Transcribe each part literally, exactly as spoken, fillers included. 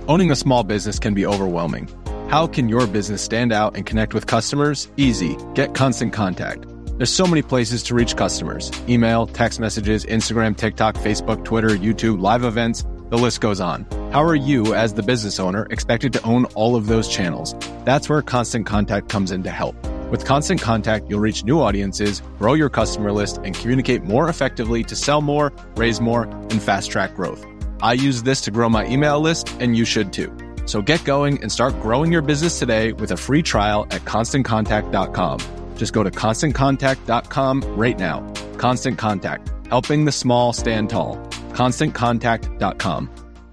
Owning a small business can be overwhelming. How can your business stand out and connect with customers? Easy. Get Constant Contact. There's so many places to reach customers. Email, text messages, Instagram, TikTok, Facebook, Twitter, YouTube, live events, the list goes on. How are you, as the business owner, expected to own all of those channels? That's where Constant Contact comes in to help. With Constant Contact, you'll reach new audiences, grow your customer list, and communicate more effectively to sell more, raise more, and fast-track growth. I use this to grow my email list, and you should too. So get going and start growing your business today with a free trial at constant contact dot com. Just go to constant contact dot com right now. Constant Contact, helping the small stand tall. constant contact dot com.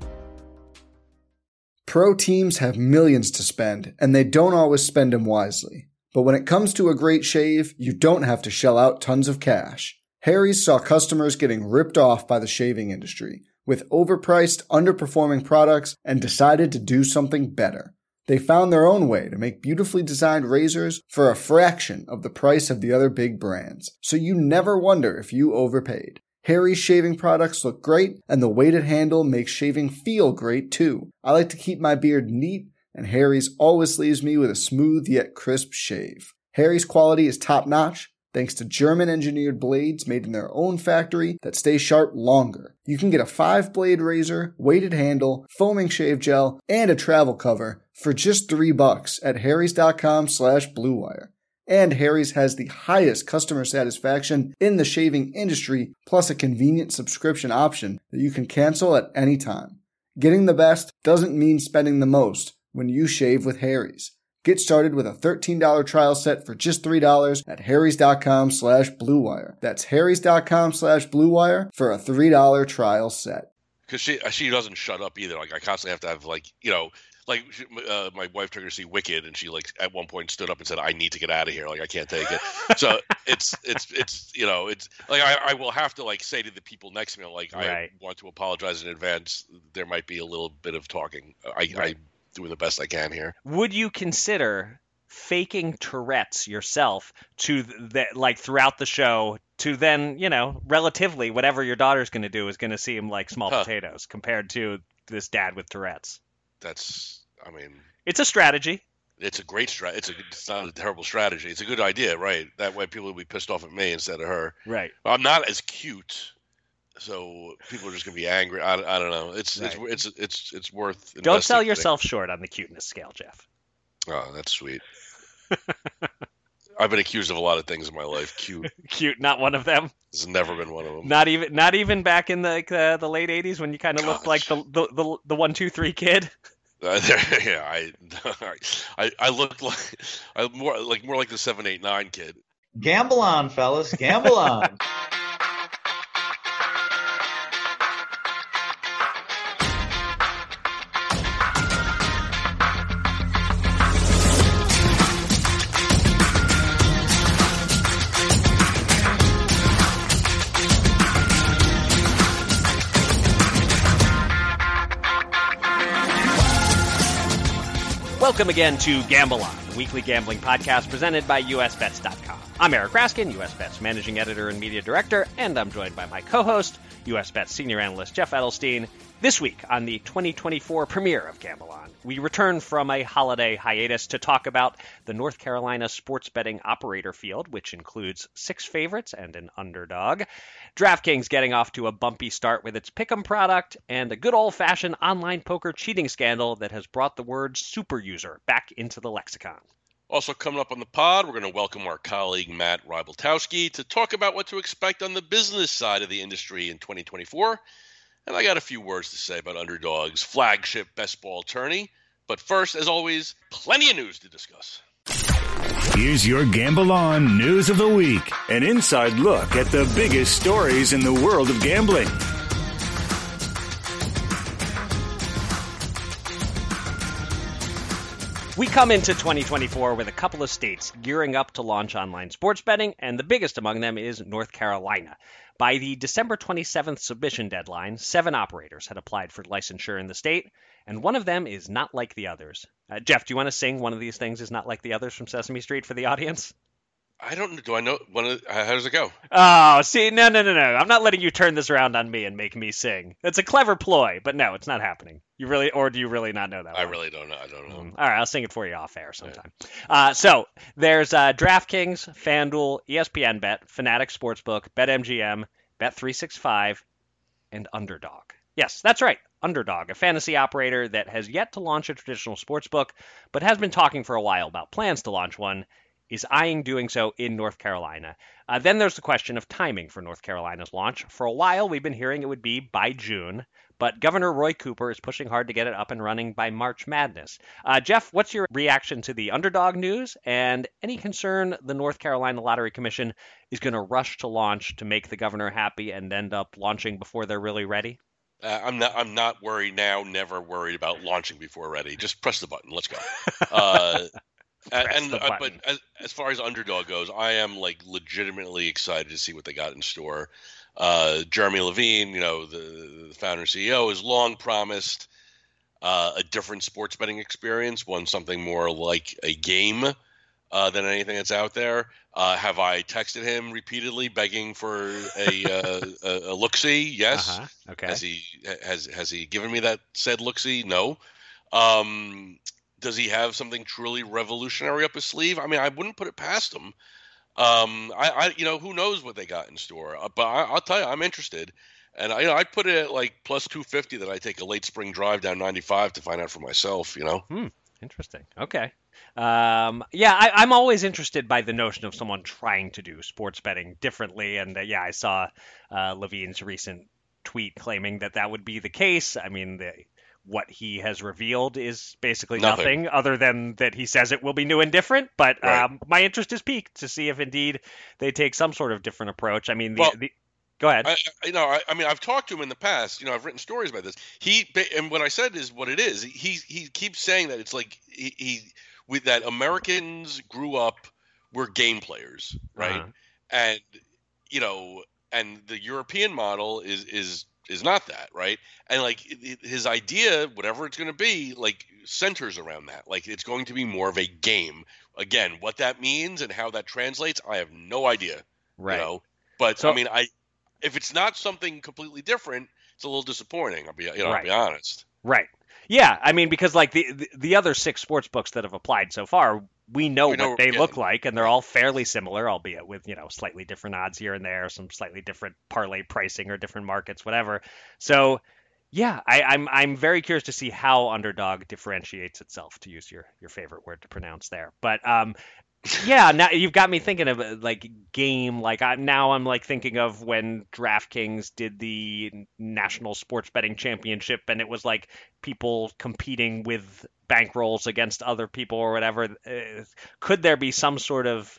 Pro teams have millions to spend, and they don't always spend them wisely. But when it comes to a great shave, you don't have to shell out tons of cash. Harry's saw customers getting ripped off by the shaving industry with overpriced, underperforming products and decided to do something better. They found their own way to make beautifully designed razors for a fraction of the price of the other big brands, so you never wonder if you overpaid. Harry's shaving products look great, and the weighted handle makes shaving feel great too. I like to keep my beard neat, and Harry's always leaves me with a smooth yet crisp shave. Harry's quality is top-notch, thanks to German-engineered blades made in their own factory that stay sharp longer. You can get a five-blade razor, weighted handle, foaming shave gel, and a travel cover for just three bucks at harrys.com slash bluewire. And Harry's has the highest customer satisfaction in the shaving industry, plus a convenient subscription option that you can cancel at any time. Getting the best doesn't mean spending the most when you shave with Harry's. Get started with a thirteen dollars trial set for just three dollars at harrys.com slash bluewire. That's harrys.com slash bluewire for a three dollars trial set. Because she she doesn't shut up either. Like, I constantly have to have, like, you know, like uh, my wife took her to see Wicked, and she, like, at one point stood up and said, "I need to get out of here. Like, I can't take it." So it's it's it's you know, it's like I, I will have to, like, say to the people next to me, like, right. I want to apologize in advance. There might be a little bit of talking. I. Right. I doing the best I can here. Would you consider faking Tourette's yourself to the, like throughout the show to then, you know, relatively whatever your daughter's going to do is going to seem like small huh. potatoes compared to this dad with Tourette's? That's, I mean, it's a strategy. It's a great strategy. It's, a, it's not a terrible strategy. It's a good idea, right? That way people will be pissed off at me instead of her. Right. I'm not as cute, so people are just gonna be angry. I, I don't know. It's, right. it's it's it's it's worth. Don't sell yourself short on the cuteness scale, Jeff. Oh, that's sweet. I've been accused of a lot of things in my life. Cute, cute, not one of them. It's never been one of them. Not even, not even back in the uh, the late eighties when you kind of looked like the the the, the one two three kid. Uh, yeah, I, I I looked like I more like more like the seven eight nine kid. Gamble on, fellas, gamble on. Welcome again to Gamble On, the weekly gambling podcast presented by U S bets dot com. I'm Eric Raskin, U S Bets managing editor and media director, and I'm joined by my co-host, U S Bets senior analyst Jeff Edelstein. This week on the twenty twenty-four premiere of Gamble On, we return from a holiday hiatus to talk about the North Carolina sports betting operator field, which includes six favorites and an underdog, DraftKings getting off to a bumpy start with its Pick'em product, and a good old-fashioned online poker cheating scandal that has brought the word super user back into the lexicon. Also coming up on the pod, we're going to welcome our colleague Matt Rybeltowski to talk about what to expect on the business side of the industry in twenty twenty-four. And I got a few words to say about Underdog's flagship best ball tourney. But first, as always, plenty of news to discuss. Here's your Gamble On News of the Week, an inside look at the biggest stories in the world of gambling. We come into twenty twenty-four with a couple of states gearing up to launch online sports betting, and the biggest among them is North Carolina. By the December twenty-seventh submission deadline, seven operators had applied for licensure in the state, and one of them is not like the others. Uh, Jeff, do you want to sing One of These Things is Not Like the Others from Sesame Street for the audience? I don't. Do I know? When, how does it go? Oh, see, no, no, no, no. I'm not letting you turn this around on me and make me sing. It's a clever ploy, but no, it's not happening. You really, or do you really not know that I one? really don't know. I don't know. Um, all right, I'll sing it for you off air sometime. Uh, so there's uh, DraftKings, FanDuel, E S P N Bet, Fanatics Sportsbook, BetMGM, Bet three sixty-five, and Underdog. Yes, that's right. Underdog, a fantasy operator that has yet to launch a traditional sportsbook, but has been talking for a while about plans to launch one, is eyeing doing so in North Carolina. Uh, then there's the question of timing for North Carolina's launch. For a while, we've been hearing it would be by June, but Governor Roy Cooper is pushing hard to get it up and running by March Madness. Uh, Jeff, what's your reaction to the Underdog news, and any concern the North Carolina Lottery Commission is going to rush to launch to make the governor happy and end up launching before they're really ready? Uh, I'm not. I'm not worried now. Never worried about launching before ready. Just press the button. Let's go. Uh, and uh, but as, as far as Underdog goes, I am like legitimately excited to see what they got in store. Uh, Jeremy Levine, you know, the, the founder and C E O, has long promised uh, a different sports betting experience, one something more like a game uh, than anything that's out there. Uh, have I texted him repeatedly begging for a uh, a, a look-see? Yes. Uh-huh. Okay. Has he has has he given me that said look-see? No. Um, does he have something truly revolutionary up his sleeve? I mean, I wouldn't put it past him. Um, I, I you know, who knows what they got in store? Uh, but I, I'll tell you, I'm interested. And I, you know, I put it at like plus two fifty that I take a late spring drive down ninety-five to find out for myself. You know. Hmm. Interesting. Okay. Um, yeah, I, I'm always interested by the notion of someone trying to do sports betting differently. And uh, yeah, I saw uh, Levine's recent tweet claiming that that would be the case. I mean, the, what he has revealed is basically nothing. nothing other than that he says it will be new and different. But right. um, my interest is piqued to see if indeed they take some sort of different approach. I mean, the, well, the Go ahead. I, you know, I, I mean, I've talked to him in the past. You know, I've written stories about this. He and what I said is what it is. He he keeps saying that it's like he, he with that Americans grew up were game players, right? Uh-huh. And you know, and the European model is is is not that, right? And like his idea, whatever it's going to be, like centers around that. Like it's going to be more of a game. Again, what that means and how that translates, I have no idea. Right. You know, but so, I mean, I. If it's not something completely different, it's a little disappointing. I'll be, you know, right. I'll be honest. Right. Yeah. I mean, because like the, the the other six sports books that have applied so far, we know, we know what they look like, and they're all fairly similar, albeit with, you know, slightly different odds here and there, some slightly different parlay pricing or different markets, whatever. So, yeah, I, I'm I'm very curious to see how Underdog differentiates itself, to use your your favorite word to pronounce there. But um. Yeah, now you've got me thinking of like game. Like I, now, I'm like thinking of when DraftKings did the National Sports Betting Championship, and it was like people competing with bankrolls against other people or whatever. Uh, could there be some sort of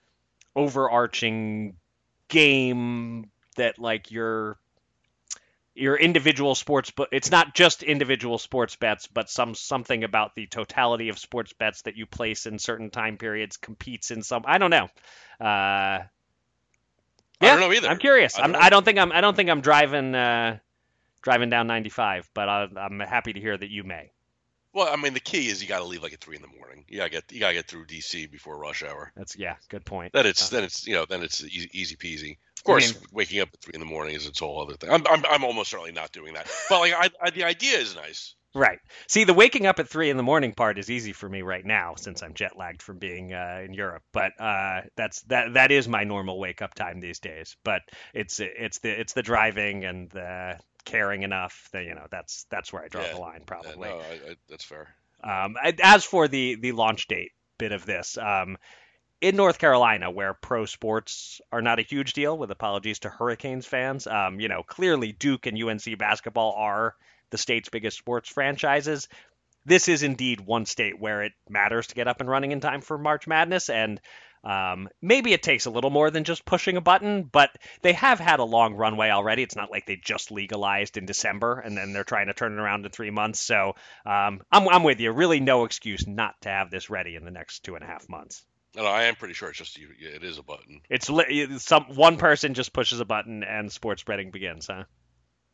overarching game that like your your individual sports, but it's not just individual sports bets, but some something about the totality of sports bets that you place in certain time periods competes in some. I don't know. Uh, yeah, I don't know either. I'm curious. I I'm, don't, I don't think I'm. I don't think I'm driving uh, driving down ninety-five, but I, I'm happy to hear that you may. Well, I mean, the key is you got to leave like at three in the morning. You got to get you got to get through D C before rush hour. That's yeah, good point. Then it's uh, then it's you know then it's easy, easy peasy. Of course, I mean, waking up at three in the morning is its whole other thing. I'm I'm, I'm almost certainly not doing that. But like, I, I, the idea is nice. Right. See, the waking up at three in the morning part is easy for me right now since I'm jet lagged from being uh, in Europe. But uh, that's that that is my normal wake up time these days. But it's it's the it's the driving and the caring enough that you know that's that's where I draw yeah. the line probably. Yeah, no, I, I, that's fair. Um, as for the the launch date bit of this. Um, In North Carolina, where pro sports are not a huge deal, with apologies to Hurricanes fans, um, you know, clearly Duke and U N C basketball are the state's biggest sports franchises. This is indeed one state where it matters to get up and running in time for March Madness, and um, maybe it takes a little more than just pushing a button, but they have had a long runway already. It's not like they just legalized in December and then they're trying to turn it around in three months. So um, I'm, I'm with you. Really no excuse not to have this ready in the next two and a half months. No, I am pretty sure it's just you. It is a button. It's li- some one person just pushes a button and sports betting begins, huh?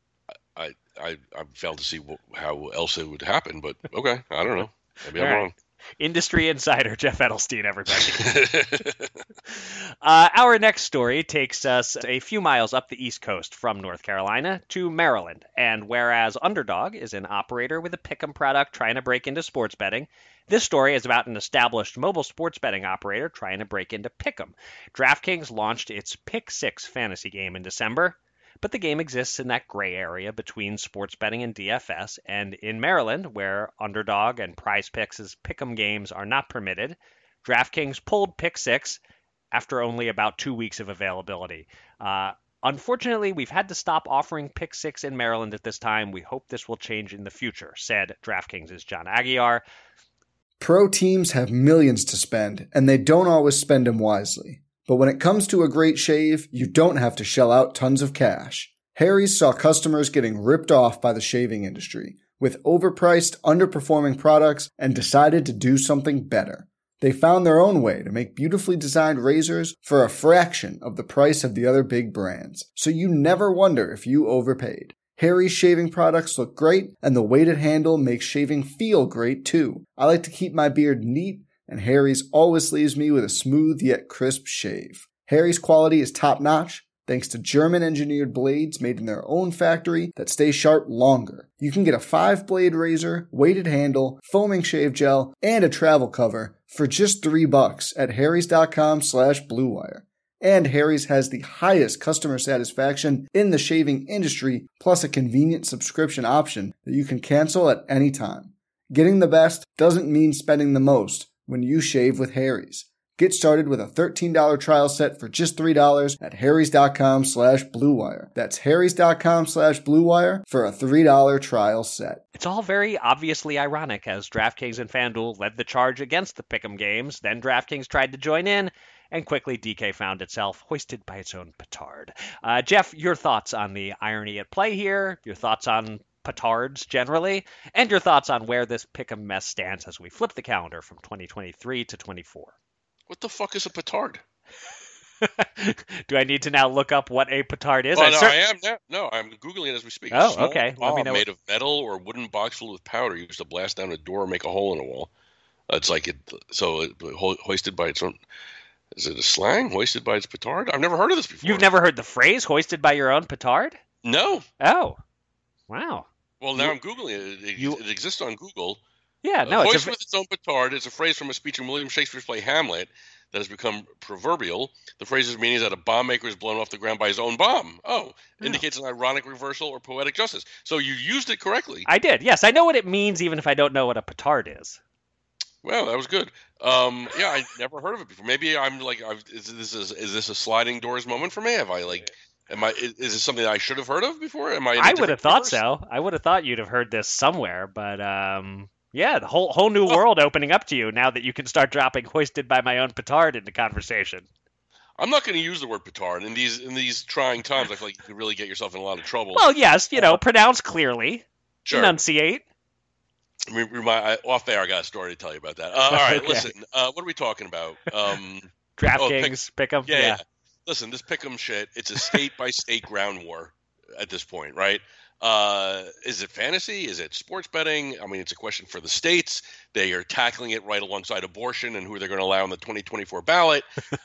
I I I failed to see wh- how else it would happen, but okay, I don't know. Maybe I'm All right. wrong. Industry insider Jeff Edelstein, everybody. uh, our next story takes us a few miles up the East Coast from North Carolina to Maryland. And whereas Underdog is an operator with a pick'em product trying to break into sports betting, this story is about an established mobile sports betting operator trying to break into pick'em. DraftKings launched its Pick Six fantasy game in December, but the game exists in that gray area between sports betting and D F S, and in Maryland, where Underdog and Prize Picks' pick'em games are not permitted, DraftKings pulled Pick Six after only about two weeks of availability. Uh, unfortunately, we've had to stop offering Pick Six in Maryland at this time. We hope this will change in the future, said DraftKings' John Aguiar. Pro teams have millions to spend, and they don't always spend them wisely. But when it comes to a great shave, you don't have to shell out tons of cash. Harry's saw customers getting ripped off by the shaving industry with overpriced, underperforming products and decided to do something better. They found their own way to make beautifully designed razors for a fraction of the price of the other big brands, so you never wonder if you overpaid. Harry's shaving products look great, and the weighted handle makes shaving feel great too. I like to keep my beard neat, and Harry's always leaves me with a smooth yet crisp shave. Harry's quality is top-notch, thanks to German-engineered blades made in their own factory that stay sharp longer. You can get a five-blade razor, weighted handle, foaming shave gel, and a travel cover for just three bucks at harrys.com slash bluewire. And Harry's has the highest customer satisfaction in the shaving industry, plus a convenient subscription option that you can cancel at any time. Getting the best doesn't mean spending the most when you shave with Harry's. Get started with a thirteen dollars trial set for just three dollars at harrys.com slash bluewire. That's harrys.com slash bluewire for a three dollars trial set. It's all very obviously ironic as DraftKings and FanDuel led the charge against the pick'em games. Then DraftKings tried to join in, and quickly D K found itself hoisted by its own petard. Uh, Jeff, your thoughts on the irony at play here, your thoughts on petards generally, and your thoughts on where this pick'em mess stands as we flip the calendar from twenty twenty-three to twenty-four. What the fuck is a petard? Do I need to now look up what a petard is? Oh, I no, cer- I am now. No, I'm Googling it as we speak. Oh, a small okay. Let bomb me know made what... of metal or wooden box filled with powder used to blast down a door or make a hole in a wall. Uh, it's like it, so it, ho- hoisted by its own... Is it a slang? Hoisted by its petard? I've never heard of this before. You've never heard the phrase hoisted by your own petard? No. Oh, wow. Well, now You- I'm Googling it. It, you- it exists on Google. Yeah, no, uh, it's hoist a... with its own petard is a phrase from a speech in William Shakespeare's play Hamlet that has become proverbial. The phrase's meaning is that a bomb maker is blown off the ground by his own bomb. Oh, Oh. indicates an ironic reversal or poetic justice. So you used it correctly. I did, yes. I know what it means even if I don't know what a petard is. Well, that was good. Um, yeah, I never heard of it before. Maybe I'm like, I've, is this is, is this a sliding doors moment for me? Have I like, am I? Is, is this something that I should have heard of before? Am I? in a I would different have thought universe? so. I would have thought you'd have heard this somewhere, but um, yeah, the whole whole new world opening up to you now that you can start dropping "hoisted by my own petard" into conversation. I'm not going to use the word petard in these in these trying times. I feel like you could really get yourself in a lot of trouble. Well, yes, you know, pronounce clearly, Sure. enunciate. Re- remind, I, off there, I got a story to tell you about that. Uh, all right, Okay. listen. Uh, what are we talking about? Um, DraftKings, pick 'em. yeah, Yeah. yeah. Listen, this pick'em shit. It's a state by state ground war at this point, right? Uh, is it fantasy? Is it sports betting? I mean, it's a question for the states. They are tackling it right alongside abortion and who they're going to allow on the twenty twenty-four ballot.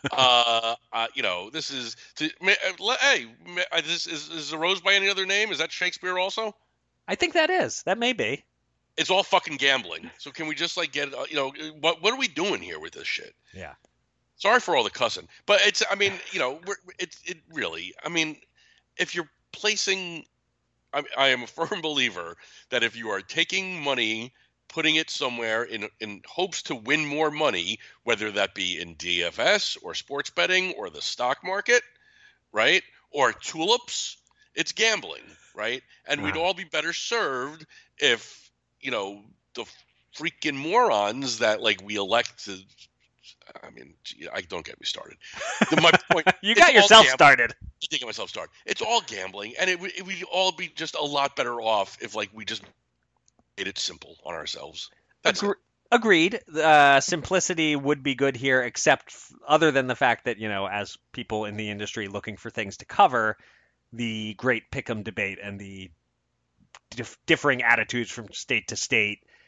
uh, uh, you know, this is. To, hey, is, is, is the Rose by any other name? Is that Shakespeare also? I think that is. That may be. It's all fucking gambling. So can we just like get, uh, you know, what what are we doing here with this shit? Yeah. Sorry for all the cussing, but it's. I mean, you know, we're, it's it really. I mean, if you're placing, I, I am a firm believer that if you are taking money, putting it somewhere in in hopes to win more money, whether that be in D F S or sports betting or the stock market, right, or tulips, it's gambling, right? And we'd Wow. all be better served if, you know, the freaking morons that like we elect to. I mean, gee, I don't get me started. The, my point. You it's got all yourself gambling. started. I think of myself started. It's all gambling, and it would it would all be just a lot better off if like we just made it simple on ourselves. That's Agre- it. Agreed. Uh, simplicity would be good here, except f- other than the fact that, you know, as people in the industry looking for things to cover, the great pick'em debate and the dif- differing attitudes from state to state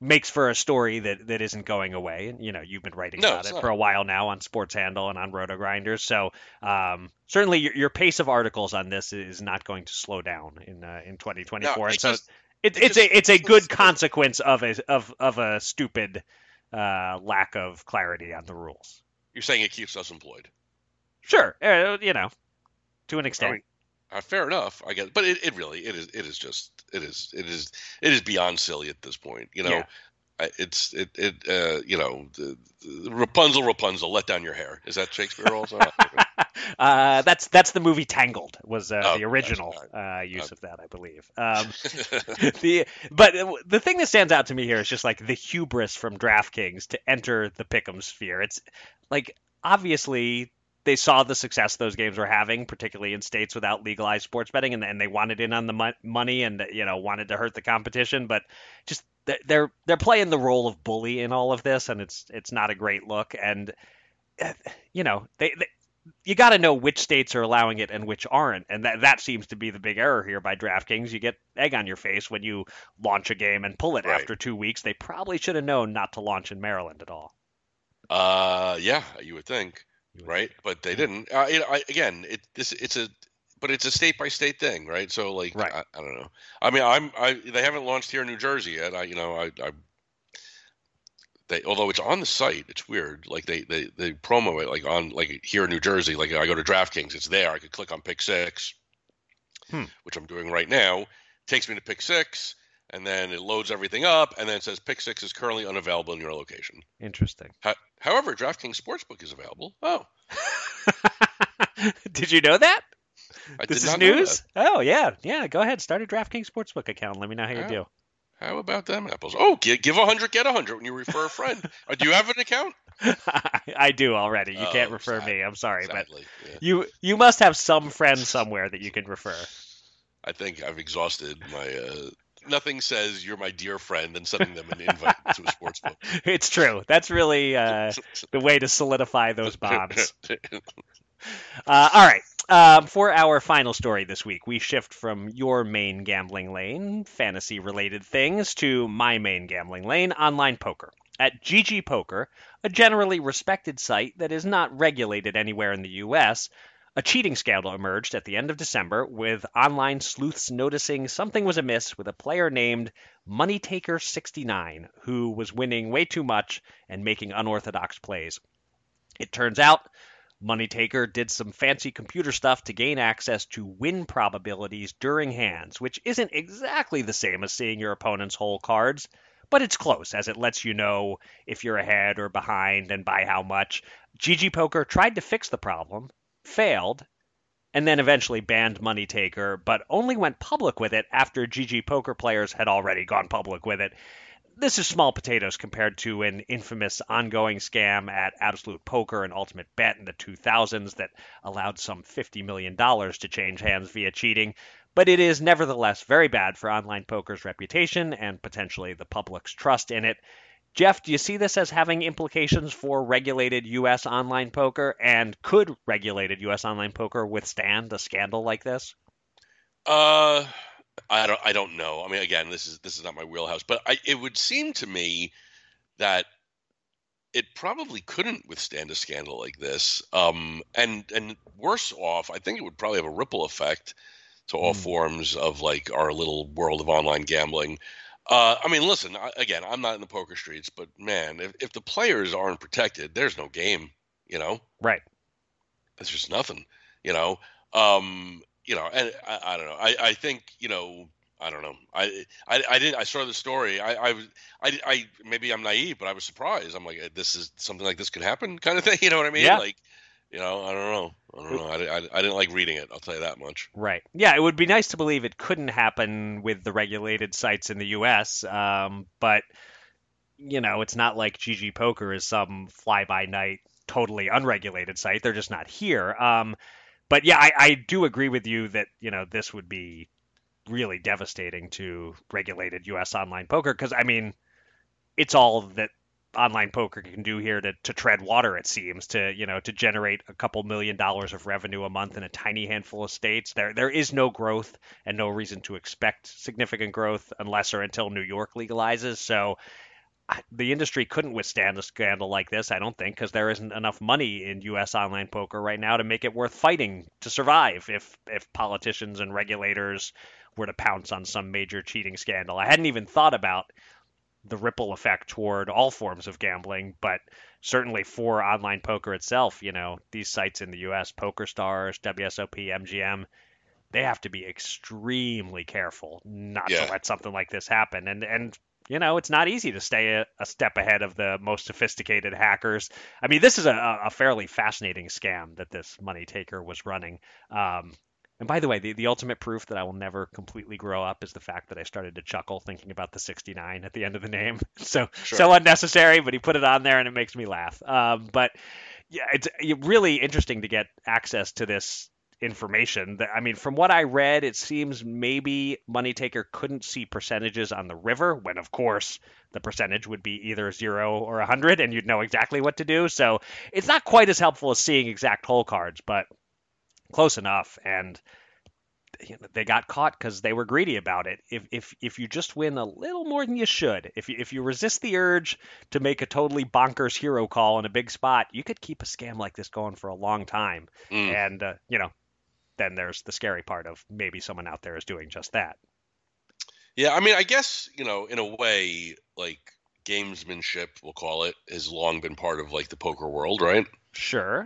makes for a story that, that isn't going away. And, you know, you've been writing No, about it's it not. for a while now on Sports Handle and on Roto Grinders. So um, certainly your, your pace of articles on this is not going to slow down in uh, in twenty twenty-four. No, and it so just- it, it it's just- a it's a it's good silly. consequence of a of of a stupid uh, lack of clarity on the rules. You're saying it keeps us employed. Sure, uh, you know, to an extent. I mean, uh, fair enough, I guess, but it, it really it is it is just it is it is it is beyond silly at this point. You know, Yeah. I, it's it it uh, you know the, the Rapunzel Rapunzel let down your hair. Is that Shakespeare also? uh, that's that's the movie Tangled was uh, Oh, the original that's uh, use Uh, of that, I believe. Um, the but the thing that stands out to me here is just like the hubris from DraftKings to enter the pick'em sphere. It's like obviously they saw the success those games were having, particularly in states without legalized sports betting, and, and they wanted in on the mon- money and you know wanted to hurt the competition, but just they're- they're they're playing the role of bully in all of this, and it's it's not a great look. And uh, you know they, they you got to know which states are allowing it and which aren't, and that that seems to be the big error here by DraftKings. You get egg on your face when you launch a game and pull it Right. after two weeks. They probably should have known not to launch in Maryland at all. uh, yeah, you would think, You would right? But they didn't. Uh, you know, I, again, it this it's a but it's a state by state thing, right? So like, Right. I, I don't know. I mean, I'm I they haven't launched here in New Jersey yet. I you know I. I They, although it's on the site, it's weird. Like they, they, they promo it like on like here in New Jersey. Like I go to DraftKings, it's there. I could click on Pick Six, Hmm. which I'm doing right now. Takes me to Pick Six, and then it loads everything up, and then it says Pick Six is currently unavailable in your location. Interesting. Ho- However, DraftKings Sportsbook is available. Oh, Did you know that? I This did is not know news? Oh, yeah. Yeah, go ahead. Start a DraftKings Sportsbook account. Let me know how you Yeah. do. that. How about them apples? Oh, give, give a hundred, get a hundred when you refer a friend. Uh, do you have an account? I do already. You can't Oh, refer sad- me. I'm sorry, but Sadly, yeah. you you must have some friend somewhere that you can refer. I think I've exhausted my. Uh, nothing says you're my dear friend than sending them an invite to a sports book. It's true. That's really uh, the way to solidify those bonds. Uh, all right. Um, for our final story this week, we shift from your main gambling lane, fantasy-related things, to my main gambling lane, online poker. At G G Poker, a generally respected site that is not regulated anywhere in the U S, a cheating scandal emerged at the end of December, with online sleuths noticing something was amiss with a player named Moneytaker sixty-nine, who was winning way too much and making unorthodox plays. It turns out Moneytaker did some fancy computer stuff to gain access to win probabilities during hands, which isn't exactly the same as seeing your opponent's whole cards, but it's close, as it lets you know if you're ahead or behind and by how much. G G Poker tried to fix the problem, failed, and then eventually banned Moneytaker, but only went public with it after G G Poker players had already gone public with it. This is small potatoes compared to an infamous ongoing scam at Absolute Poker and Ultimate Bet in the two thousands that allowed some fifty million dollars to change hands via cheating, but it is nevertheless very bad for online poker's reputation and potentially the public's trust in it. Jeff, do you see this as having implications for regulated U S online poker, and could regulated U S online poker withstand a scandal like this? Uh, I don't. I don't know. I mean, again, this is this is not my wheelhouse, but I, it would seem to me that it probably couldn't withstand a scandal like this. Um, and and worse off, I think it would probably have a ripple effect to all Mm. forms of like our little world of online gambling. Uh, I mean, listen. I, again, I'm not in the poker streets, but man, if if the players aren't protected, there's no game. You know, Right. there's just nothing. You know. Um, you know, and I, I don't know. I, I think, you know, I don't know. I, I, I didn't, I saw the story. I, I was, I, I, maybe I'm naive, but I was surprised. I'm like, this is something like this could happen kind of thing. You know what I mean? Yeah. Like, you know, I don't know. I don't know. I, I, I didn't like reading it. I'll tell you that much. Right. Yeah, it would be nice to believe it couldn't happen with the regulated sites in the U S, um, but, you know, it's not like G G Poker is some fly-by-night, totally unregulated site. They're just not here. Um, but yeah, I, I do agree with you that, you know, this would be really devastating to regulated U S online poker because, I mean, it's all that online poker can do here to, to tread water, it seems, to, you know, to generate a couple million dollars of revenue a month in a tiny handful of states. There there is no growth and no reason to expect significant growth unless or until New York legalizes. So the industry couldn't withstand a scandal like this, I don't think, because there isn't enough money in U S online poker right now to make it worth fighting to survive if if politicians and regulators were to pounce on some major cheating scandal. I hadn't even thought about the ripple effect toward all forms of gambling, but certainly for online poker itself, you know, these sites in the U S, PokerStars, W S O P, M G M, they have to be extremely careful not Yeah. to let something like this happen. And and you know, it's not easy to stay a, a step ahead of the most sophisticated hackers. I mean, this is a, a fairly fascinating scam that this money taker was running. Um, and by the way, the, the ultimate proof that I will never completely grow up is the fact that I started to chuckle thinking about the sixty-nine at the end of the name. So Sure. so unnecessary, but he put it on there and it makes me laugh. Um, but yeah, it's really interesting to get access to this information. I mean, from what I read, it seems maybe Money Taker couldn't see percentages on the river, when of course the percentage would be either zero or a hundred, and you'd know exactly what to do. So it's not quite as helpful as seeing exact hole cards, but close enough. And you know, they got caught because they were greedy about it. If if if you just win a little more than you should, if you, if you resist the urge to make a totally bonkers hero call in a big spot, you could keep a scam like this going for a long time. Mm. And uh, you know. Then there's the scary part of maybe someone out there is doing just that. Yeah, I mean, I guess, you know, in a way, like gamesmanship, we'll call it, has long been part of like the poker world, right? Sure.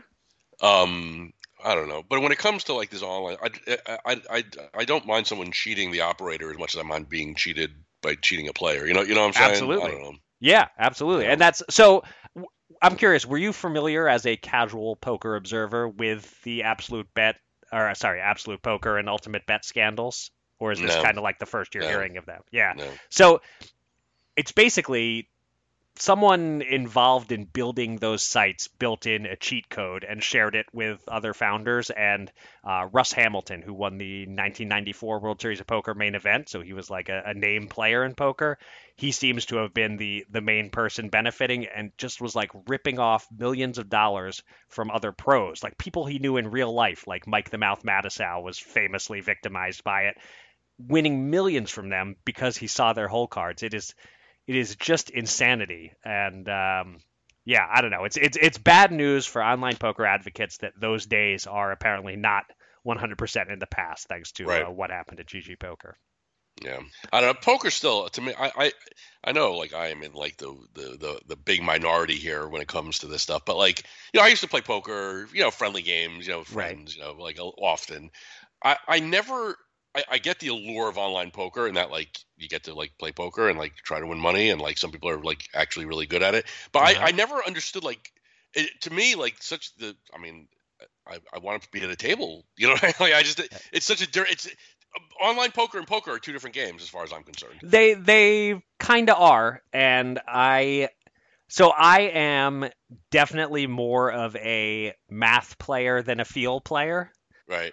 Um, I don't know, but when it comes to like this online, I, I, I, I don't mind someone cheating the operator as much as I mind being cheated by cheating a player. You know, you know what I'm saying? Absolutely. I don't know. Yeah, absolutely. Yeah. And that's so. w- I'm curious. Were you familiar as a casual poker observer with the Absolute Bet, or sorry, Absolute Poker and Ultimate Bet scandals, or is this No. kind of like the first you're No. hearing of them? Yeah. No. So it's basically someone involved in building those sites built in a cheat code and shared it with other founders. And uh, Russ Hamilton, who won the nineteen ninety-four World Series of Poker main event, so he was like a, a name player in poker, he seems to have been the the main person benefiting and just was like ripping off millions of dollars from other pros, like people he knew in real life, like Mike the Mouth Matusow was famously victimized by it, winning millions from them because he saw their hole cards. It is it is just insanity. And um, yeah, I don't know. It's it's it's bad news for online poker advocates that those days are apparently not one hundred percent in the past, thanks to Right. uh, what happened at G G Poker. Yeah, I don't know. Poker still, to me, I, I, I know, like I am in like the, the the the big minority here when it comes to this stuff. But like, you know, I used to play poker, you know, friendly games, you know, with Right. friends, you know, like often. I, I never, I, I get the allure of online poker and that like you get to like play poker and like try to win money and like some people are like actually really good at it. But Uh-huh. I, I never understood like it, to me like such the. I mean, I, I want to be at a table, you know. Like I just, it's such a different. It's online poker and poker are two different games as far as I'm concerned. They they kind of are, and I so I am definitely more of a math player than a feel player. Right.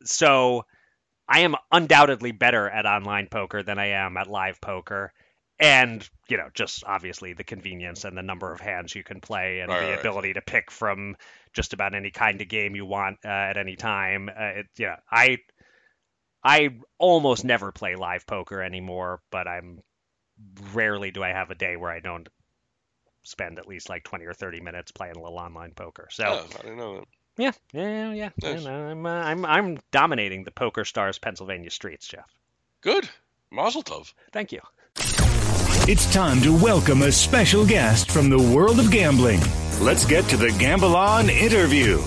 So I am undoubtedly better at online poker than I am at live poker. And, you know, just obviously the convenience and the number of hands you can play and Right, the right. ability to pick from just about any kind of game you want uh, at any time. Uh, it, yeah, I I almost never play live poker anymore, but I'm rarely do I have a day where I don't spend at least like twenty or thirty minutes playing a little online poker. So Oh, I didn't know that. yeah, yeah, yeah. Nice. You know, I'm, uh, I'm I'm dominating the PokerStars Pennsylvania streets, Jeff. Good. Mazel tov. Thank you. It's time to welcome a special guest from the world of gambling. Let's get to the Gamble On interview.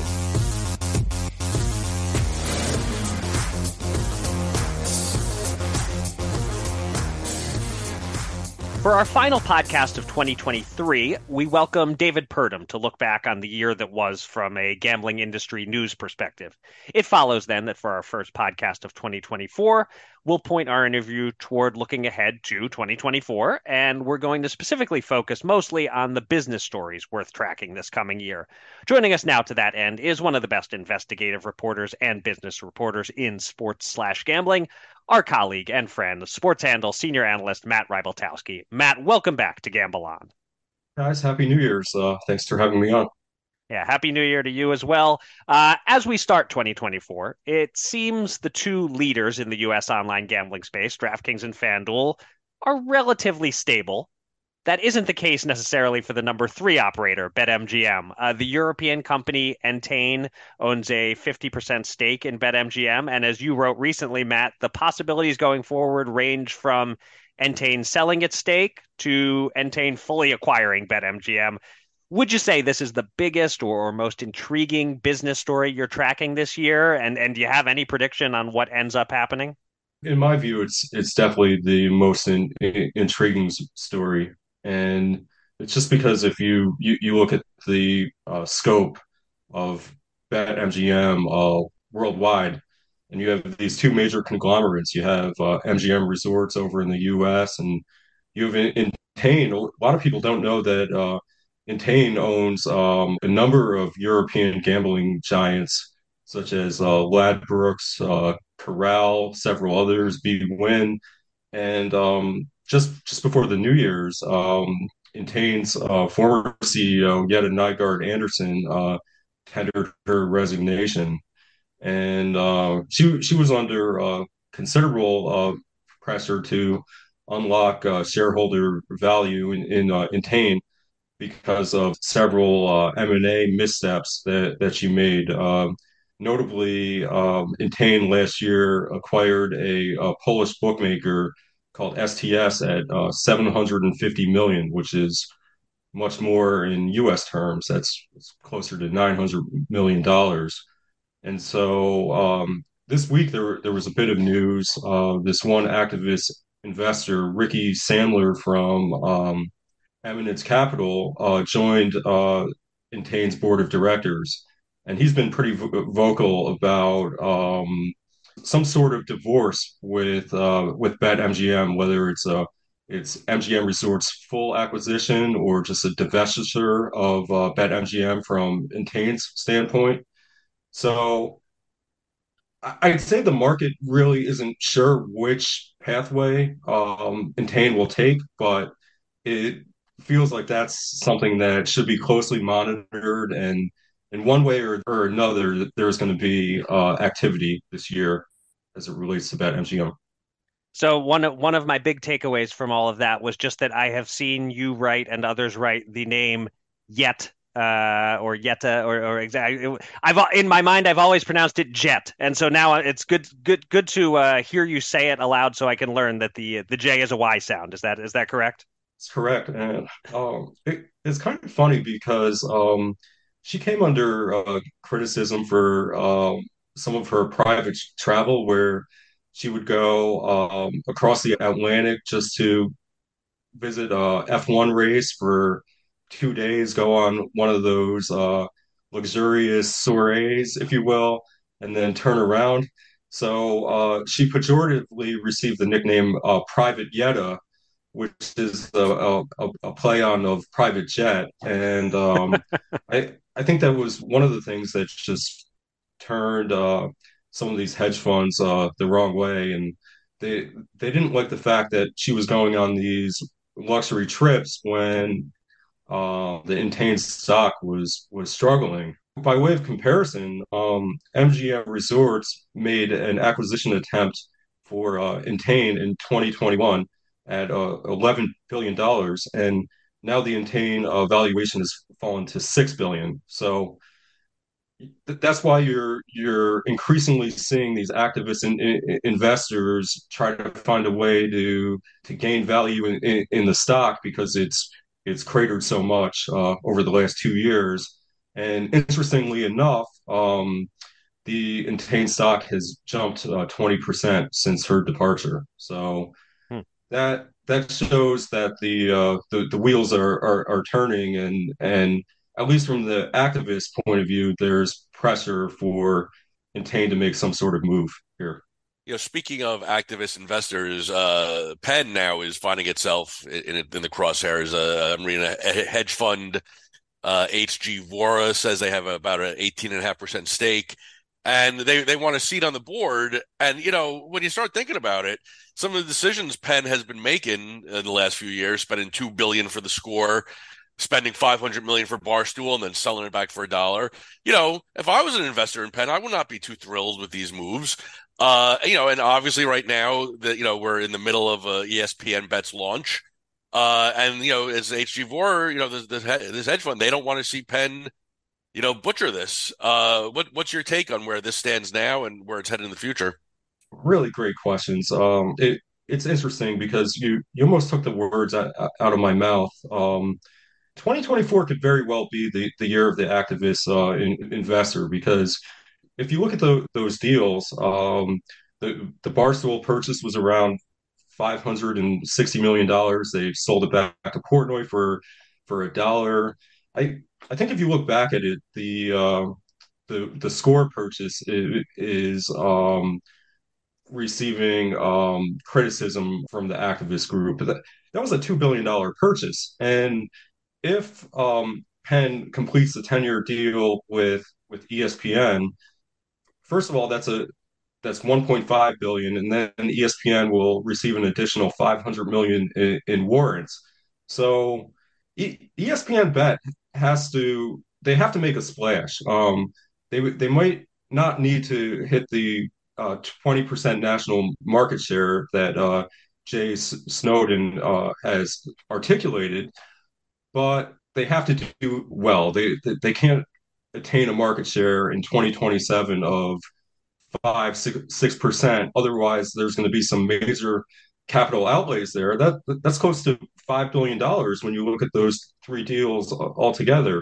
For our final podcast of twenty twenty-three, we welcome David Purdom to look back on the year that was from a gambling industry news perspective. It follows then that for our first podcast of twenty twenty-four, we'll point our interview toward looking ahead to twenty twenty-four, and we're going to specifically focus mostly on the business stories worth tracking this coming year. Joining us now to that end is one of the best investigative reporters and business reporters in sports slash gambling, our colleague and friend, Sports Handle senior analyst Matt Rybeltowski. Matt, welcome back to Gamble On. Guys, Happy New Year's. Uh, thanks for having me on. Yeah, Happy New Year to you as well. Uh, as we start twenty twenty-four, it seems the two leaders in the U S online gambling space, DraftKings and FanDuel, are relatively stable. That isn't the case necessarily for the number three operator, BetMGM. Uh, the European company Entain owns a fifty percent stake in BetMGM. And as you wrote recently, Matt, the possibilities going forward range from Entain selling its stake to Entain fully acquiring BetMGM. Would you say this is the biggest or most intriguing business story you're tracking this year? And, and do you have any prediction on what ends up happening? In my view, it's it's definitely the most in, in- intriguing s- story, and it's just because if you you, you look at the uh, scope of BetMGM uh, worldwide, and you have these two major conglomerates. You have uh, M G M Resorts over in the U S, and you have in, Entain. A lot of people don't know that uh, Entain owns um, a number of European gambling giants, such as uh, Ladbrokes, uh, Corral, several others, bwin, and um, just just before the New Year's, um, Entain's uh, former C E O, Jette Nygaard Anderson, uh, tendered her resignation, and uh, she she was under uh, considerable uh, pressure to unlock uh, shareholder value in in uh, Entain because of several uh, M and A missteps that that she made. Um, notably, um, Entain last year acquired a, a Polish bookmaker called S T S at uh, seven hundred fifty million, which is much more in U S terms. That's it's closer to nine hundred million dollars. And so um, this week there there was a bit of news. Uh, this one activist investor, Ricky Sandler from um, Eminence Capital, uh, joined uh, Entain's board of directors, and he's been pretty vo- vocal about um, some sort of divorce with uh, with BetMGM, whether it's a it's M G M Resorts full acquisition or just a divestiture of uh, BetMGM from Entain's standpoint. So I- I'd say the market really isn't sure which pathway um, Entain will take, but it feels like that's something that should be closely monitored. And in one way or, or another, there's going to be uh, activity this year as it relates to BetMGM. So one of one of my big takeaways from all of that was just that I have seen you write and others write the name Yet uh, or Yetta or or exactly. I've in my mind I've always pronounced it Jet, and so now it's good good good to uh, hear you say it aloud so I can learn that the the J is a Y sound. Is that is that correct? It's correct. And um, it, it's kind of funny because um, she came under uh, criticism for um, some of her private travel where she would go um, across the Atlantic just to visit a F one race for two days, go on one of those uh, luxurious soirees, if you will, and then turn around. So uh, she pejoratively received the nickname uh, Private Yetta, which is a, a, a play on of private jet. And um, I I think that was one of the things that just turned uh, some of these hedge funds uh, the wrong way, and they they didn't like the fact that she was going on these luxury trips when uh, the Entain stock was was struggling. By way of comparison, um, M G M Resorts made an acquisition attempt for uh, Entain in twenty twenty-one at uh, eleven billion dollars, and now the Entain uh, valuation has fallen to six billion dollars. So th- that's why you're you're increasingly seeing these activists and in, investors try to find a way to to gain value in, in, in the stock because it's it's cratered so much uh, over the last two years. And interestingly enough, um, the Entain stock has jumped uh, twenty percent since her departure. So Hmm. that that shows that the uh, the, the wheels are, are are turning, and and at least from the activist point of view, there's pressure for Entain to make some sort of move here. You know, speaking of activist investors, uh, Penn now is finding itself in, in, in the crosshairs. Uh, I'm reading a, a hedge fund, uh, H G Vora, says they have about an eighteen point five percent stake, and they, they want a seat on the board. And, you know, when you start thinking about it, some of the decisions Penn has been making in the last few years, spending two billion dollars for the score, spending five hundred million dollars for Barstool and then selling it back for a dollar. You know, if I was an investor in Penn, I would not be too thrilled with these moves. Uh, you know, and obviously right now that, you know, we're in the middle of a E S P N Bets launch. Uh, and you know, as H G Vora, you know, this, this this hedge fund, they don't want to see Penn, you know, butcher this. Uh, what what's your take on where this stands now and where it's headed in the future? Really great questions. Um, it it's interesting because you you almost took the words out, out of my mouth. Um, twenty twenty-four could very well be the, the year of the activist uh, in, investor because if you look at the, those deals, um, the the Barstool purchase was around five hundred sixty million dollars. They sold it back to Portnoy for for a dollar. I I think if you look back at it, the uh, the the score purchase is, is um, receiving um, criticism from the activist group. That that was a two billion dollar purchase, and if um, Penn completes the ten year deal with with E S P N, first of all, that's a that's one point five billion, and then E S P N will receive an additional five hundred million in, in warrants. So e- ESPN Bet has to they have to make a splash. Um, they they might not need to hit the uh, twenty percent national market share that uh, Jay S- Snowden uh, has articulated, but they have to do well. They they can't attain a market share in twenty twenty-seven of five, six, six percent. Otherwise, there's going to be some major capital outlays there. That that's close to five billion dollars when you look at those three deals altogether.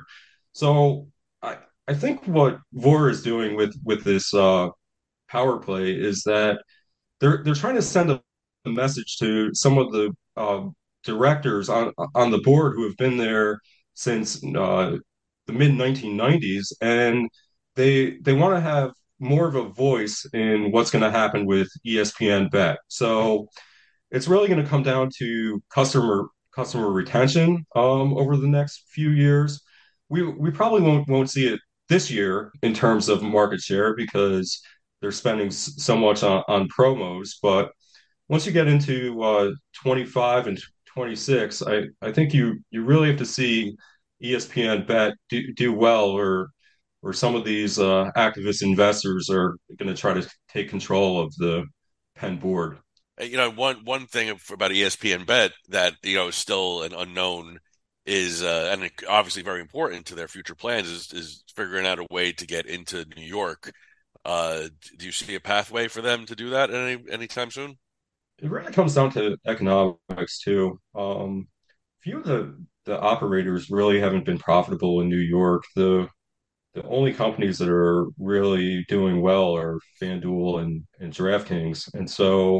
So I I think what Vor is doing with with this uh, power play is that they're they're trying to send a, a message to some of the uh, directors on on the board who have been there since uh, the mid nineteen nineties, and they they want to have more of a voice in what's going to happen with E S P N Bet. So it's really going to come down to customer customer retention um, over the next few years. We we probably won't won't see it this year in terms of market share because they're spending so much on, on promos. But once you get into uh, twenty-five and twenty-six, I, I think you you really have to see E S P N Bet do, do well, or or some of these uh, activist investors are going to try to take control of the Penn board. Uh, You know, one one thing about E S P N Bet that you know is still an unknown is, uh, and obviously very important to their future plans is is figuring out a way to get into New York. Uh, do you see a pathway for them to do that any anytime soon? It really comes down to economics too. Um, few of the the operators really haven't been profitable in New York. The the only companies that are really doing well are FanDuel and, and DraftKings. And so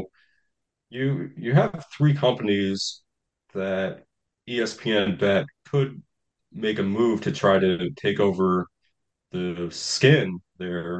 you you have three companies that E S P N Bet could make a move to try to take over the skin there,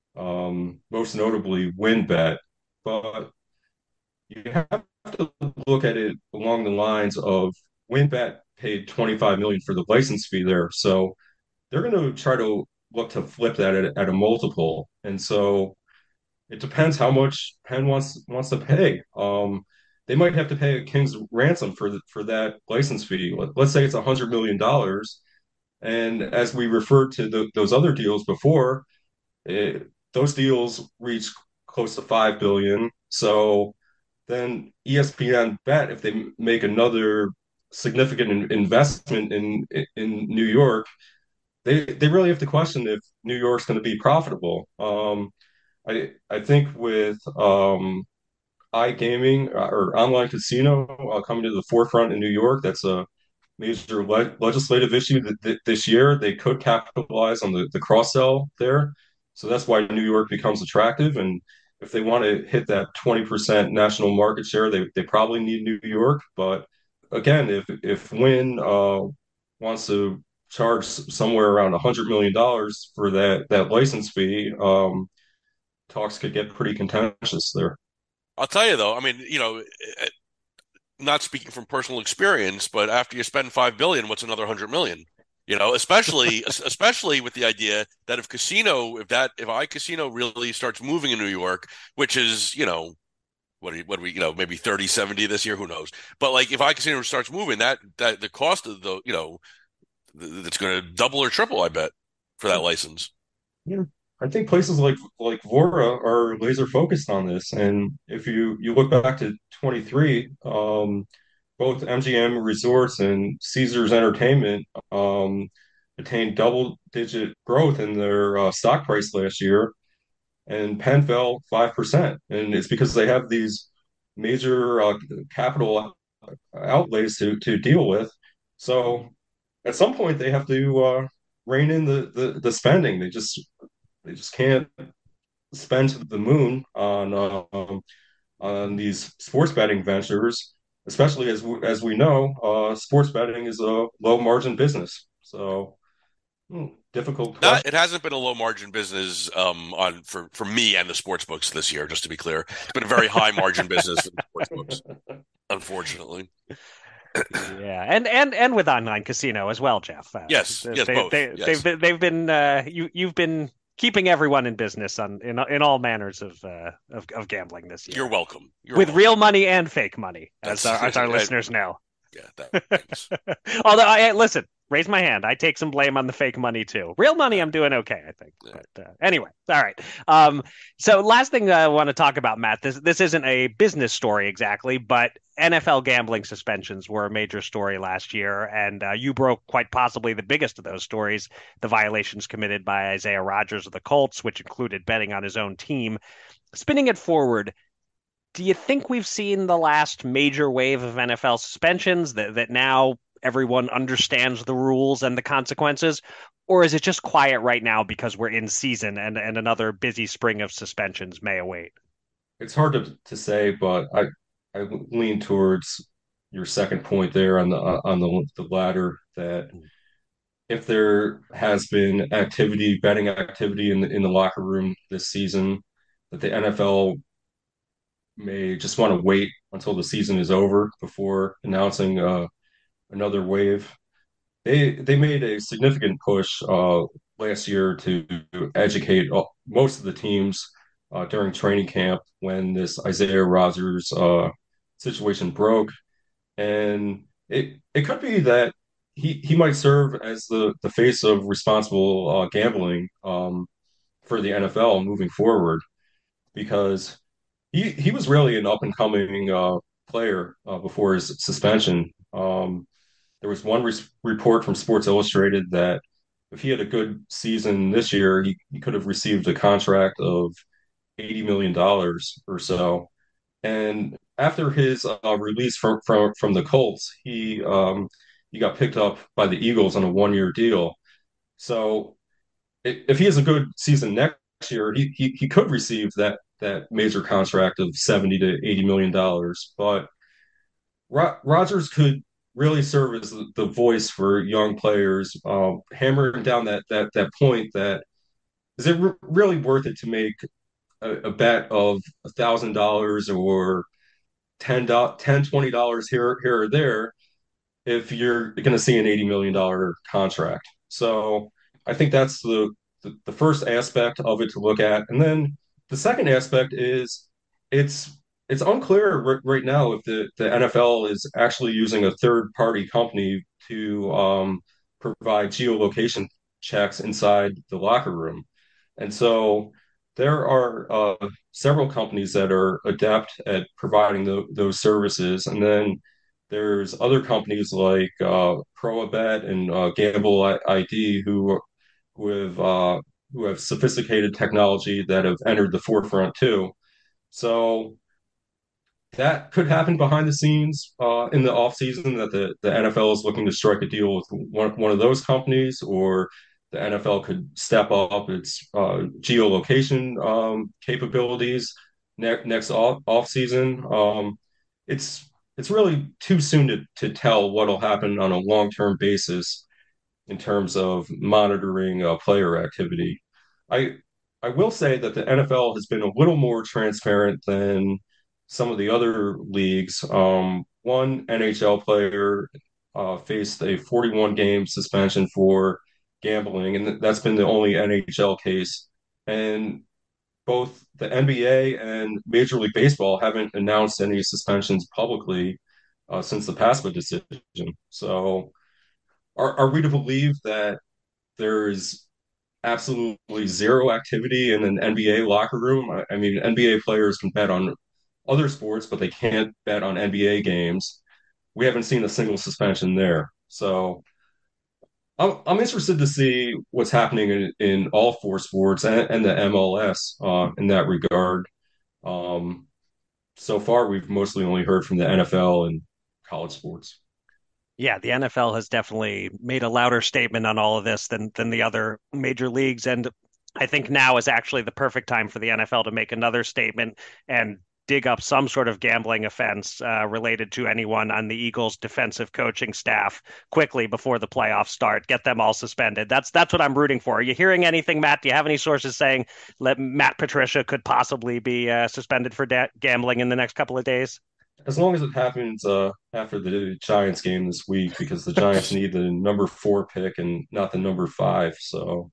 um, most notably WinBet. But you have to look at it along the lines of WinBet paid twenty-five million dollars for the license fee there. So they're going to try to look to flip that at, at a multiple. And so it depends how much Penn wants wants to pay. Um, they might have to pay a king's ransom for the, for that license fee. Let, let's say it's a hundred million dollars, and as we referred to the, those other deals before, it, those deals reach close to five billion. So then E S P N Bet if they make another significant in, investment in in New York, they they really have to question if New York's going to be profitable. Um, I I think with um, iGaming uh, or online casino uh, coming to the forefront in New York, that's a major le legislative issue that, that this year they could capitalize on the, the cross sell there. So that's why New York becomes attractive. And if they want to hit that twenty percent national market share, they, they probably need New York. But again, if if Wynn uh, wants to charge somewhere around one hundred million dollars for that, that license fee, um, talks could get pretty contentious there. I'll tell you though, I mean, you know, not speaking from personal experience, but after you spend five billion, what's another hundred million? You know, especially especially with the idea that if casino, if that if iCasino really starts moving in New York, which is, you know, what do, what do we, you know, maybe thirty seventy this year, who knows? But like if iCasino starts moving, that that the cost of the, you know, that's going to double or triple, I bet, for that license. Yeah. I think places like like Vora are laser focused on this. And if you you look back to twenty-three, um, both M G M Resorts and Caesars Entertainment um, attained double-digit growth in their uh, stock price last year, and Penn fell five percent. And it's because they have these major uh, capital outlays to, to deal with. So at some point, they have to uh, rein in the, the, the spending. They just they just can't spend to the moon on um, on these sports betting ventures, especially as we, as we know, uh, sports betting is a low margin business. So, hmm, difficult Not, question. it hasn't been a low margin business um, on for, for me and the sports books this year. Just to be clear, it's been a very high margin business for the sports books, unfortunately. Yeah, and and and with online casino as well, Jeff. Uh, Yes, they, yes, they, both. They, Yes. They've been, they've been uh, you you've been keeping everyone in business on in in all manners of uh, of, of gambling this year. You're welcome. You're with welcome. real money and fake money, as That's- our, as our I- listeners know. Yeah, that, thanks. Although I listen, raise my hand. I take some blame on the fake money too. Real money, I'm doing okay, I think. Yeah. But uh, anyway, all right. Um, so last thing I want to talk about, Matt. This this isn't a business story exactly, but N F L gambling suspensions were a major story last year, and uh, you broke quite possibly the biggest of those stories: the violations committed by Isaiah Rodgers of the Colts, which included betting on his own team. Spinning it forward, do you think we've seen the last major wave of N F L suspensions, that, that now everyone understands the rules and the consequences? Or is it just quiet right now because we're in season and, and another busy spring of suspensions may await? It's hard to, to say, but I I lean towards your second point there on the on the the ladder, that if there has been activity, betting activity in the, in the locker room this season, that the N F L may just want to wait until the season is over before announcing uh, another wave. They they made a significant push uh, last year to educate uh, most of the teams uh, during training camp when this Isaiah Rodgers uh, situation broke, and it it could be that he he might serve as the the face of responsible uh, gambling um, for the N F L moving forward, because he he was really an up and coming uh, player uh, before his suspension. Um, there was one re report from Sports Illustrated that if he had a good season this year, he, he could have received a contract of eighty million dollars or so. And after his uh, release from, from from the Colts, he um, he got picked up by the Eagles on a one year deal. So if he has a good season next year, he he, he could receive that that major contract of seventy to eighty million dollars. But Ro Rodgers could really serve as the, the voice for young players, um, hammering down that that that point that is it re really worth it to make a, a bet of a thousand dollars or ten ten twenty dollars here here or there if you're going to see an eighty million dollar contract. So I think that's the, the the first aspect of it to look at, and then the second aspect is it's it's unclear r right now if the the N F L is actually using a third party company to um, provide geolocation checks inside the locker room, and so there are uh, several companies that are adept at providing the, those services, and then there's other companies like uh, Proabet and uh, Gamble I D who who have uh, who have sophisticated technology that have entered the forefront too. So that could happen behind the scenes uh, in the off season, that the, the N F L is looking to strike a deal with one, one of those companies, or the N F L could step up its uh, geolocation um, capabilities ne next off, off season. Um, it's it's really too soon to, to tell what'll happen on a long-term basis in terms of monitoring uh, player activity. I I will say that the N F L has been a little more transparent than some of the other leagues. Um, one N H L player uh, faced a forty-one game suspension for gambling, and that's been the only N H L case. And both the N B A and Major League Baseball haven't announced any suspensions publicly uh, since the PASPA decision. So, are, are we to believe that there's absolutely zero activity in an N B A locker room? I, I mean, N B A players can bet on other sports, but they can't bet on N B A games. we haven't seen a single suspension there. So I'm I'm interested to see what's happening in, in all four sports and, and the M L S uh, in that regard. Um, so far, we've mostly only heard from the N F L and college sports. Yeah, the N F L has definitely made a louder statement on all of this than than the other major leagues, and I think now is actually the perfect time for the N F L to make another statement and dig up some sort of gambling offense uh, related to anyone on the Eagles' defensive coaching staff quickly before the playoffs start. Get them all suspended. That's that's what I'm rooting for. Are you hearing anything, Matt? Do you have any sources saying that Matt Patricia could possibly be uh, suspended for da- gambling in the next couple of days? As long as it happens uh, after the Giants game this week, because the Giants need the number four pick and not the number five. So,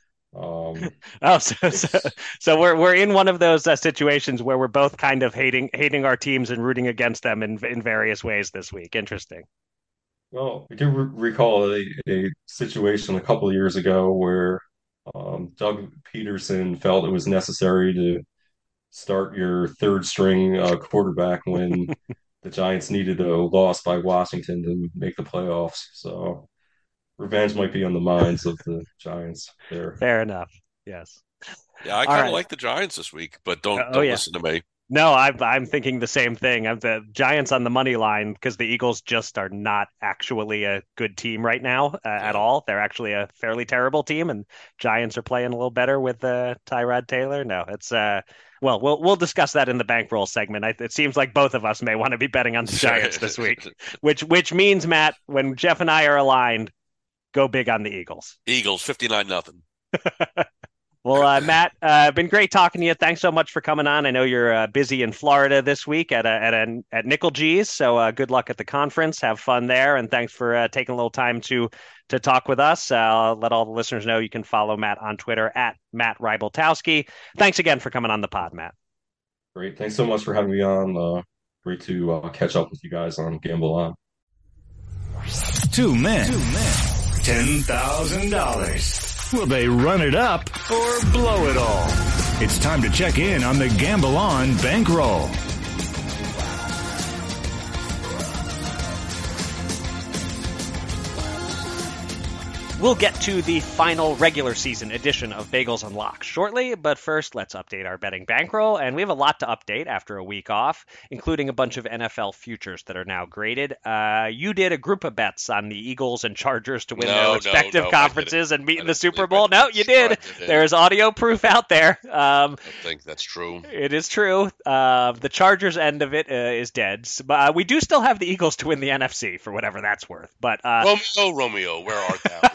um, oh, so, so it's so we're we're in one of those uh, situations where we're both kind of hating hating our teams and rooting against them in in various ways this week. Interesting. well, I do re- recall a, a situation a couple of years ago where um, Doug Peterson felt it was necessary to start your third string uh, quarterback when the Giants needed a loss by Washington to make the playoffs. So revenge might be on the minds of the Giants there. Fair enough. Yes. Yeah, I All kind of right. like the Giants this week, but don't Oh don't yeah. listen to me. No, I'm I'm thinking the same thing. I'm the Giants on the money line because the Eagles just are not actually a good team right now uh, at Yeah. all. They're actually a fairly terrible team, and Giants are playing a little better with uh, Tyrod Taylor. No, it's uh, well, we'll we'll discuss that in the bankroll segment. I, it seems like both of us may want to be betting on the Giants this week, which which means Matt, when Jeff and I are aligned, go big on the Eagles. Eagles fifty-nine nothing. Well, uh, Matt, uh, been great talking to you. Thanks so much for coming on. I know you're uh, busy in Florida this week at a, at a, at Nickel G's, so uh, good luck at the conference. Have fun there, and thanks for uh, taking a little time to to talk with us. Uh, I'll let all the listeners know you can follow Matt on Twitter at Matt Rybeltowski. Thanks again for coming on the pod, Matt. Great. Thanks so much for having me on. Uh, great to uh, catch up with you guys on Gamble On. Two men. Two men. ten thousand dollars. Will they run it up or blow it all? It's time to check in on the Gamble On bankroll. We'll get to the final regular season edition of Bagels and Locks shortly, but first let's update our betting bankroll, and we have a lot to update after a week off, including a bunch of N F L futures that are now graded. Uh, you did a group of bets on the Eagles and Chargers to win No, their no, respective no, I conferences didn't. and meet I in the don't Super believe Bowl. I No, did. you did. I didn't. There is audio proof out there. Um, I don't think that's true. It is true. Uh, the Chargers end of it uh, is dead. So, but uh, we do still have the Eagles to win the N F C for whatever that's worth. But uh, Romeo, Romeo, where art thou?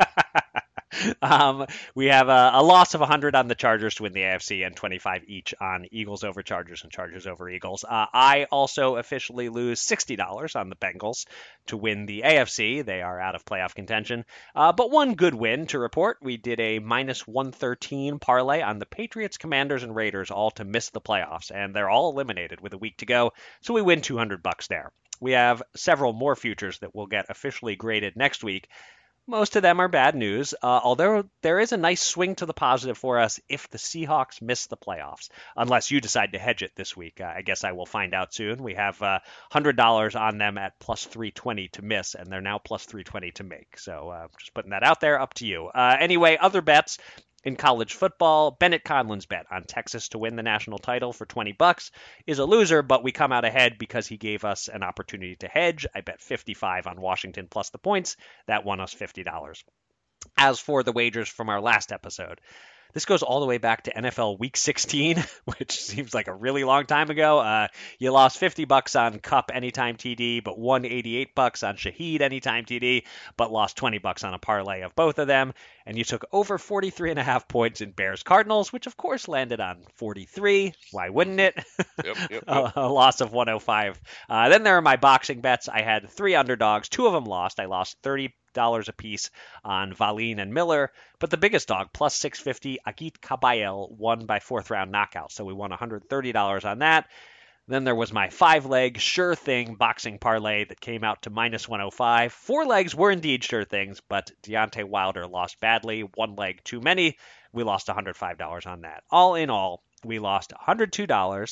um, we have a, a loss of one hundred on the Chargers to win the A F C and twenty-five each on Eagles over Chargers and Chargers over Eagles. Uh, I also officially lose sixty dollars on the Bengals to win the A F C. They are out of playoff contention. Uh, but one good win to report. We did a minus one thirteen parlay on the Patriots, Commanders, and Raiders all to miss the playoffs, and they're all eliminated with a week to go. So we win two hundred bucks there. We have several more futures that will get officially graded next week. Most of them are bad news, uh, although there is a nice swing to the positive for us if the Seahawks miss the playoffs, unless you decide to hedge it this week. Uh, I guess I will find out soon. We have uh, one hundred dollars on them at plus three twenty to miss, and they're now plus three twenty to make. So uh, just putting that out there, up to you. Uh, anyway, other bets. In college football, Bennett Conlon's bet on Texas to win the national title for twenty bucks is a loser, but we come out ahead because he gave us an opportunity to hedge. I bet fifty-five on Washington plus the points. That won us fifty dollars. As for the wagers from our last episode, this goes all the way back to N F L Week sixteen, which seems like a really long time ago. Uh, you lost fifty bucks on Cup Anytime T D, but won eighty-eight bucks on Shaheed Anytime T D, but lost twenty bucks on a parlay of both of them. And you took over forty-three and a half points in Bears Cardinals, which of course landed on forty-three. Why wouldn't it? Yep, yep, yep. a, a loss of one oh five. Uh, then there are my boxing bets. I had three underdogs. Two of them lost. I lost thirty dollars a piece on Valine and Miller, but the biggest dog, plus six fifty, Agit Kabayel, won by fourth round knockout, so we won one hundred thirty dollars on that. Then there was my five-leg sure thing boxing parlay that came out to minus one oh five. Four legs were indeed sure things, but Deontay Wilder lost badly. One leg too many. We lost one hundred five dollars on that. All in all, we lost one hundred two dollars.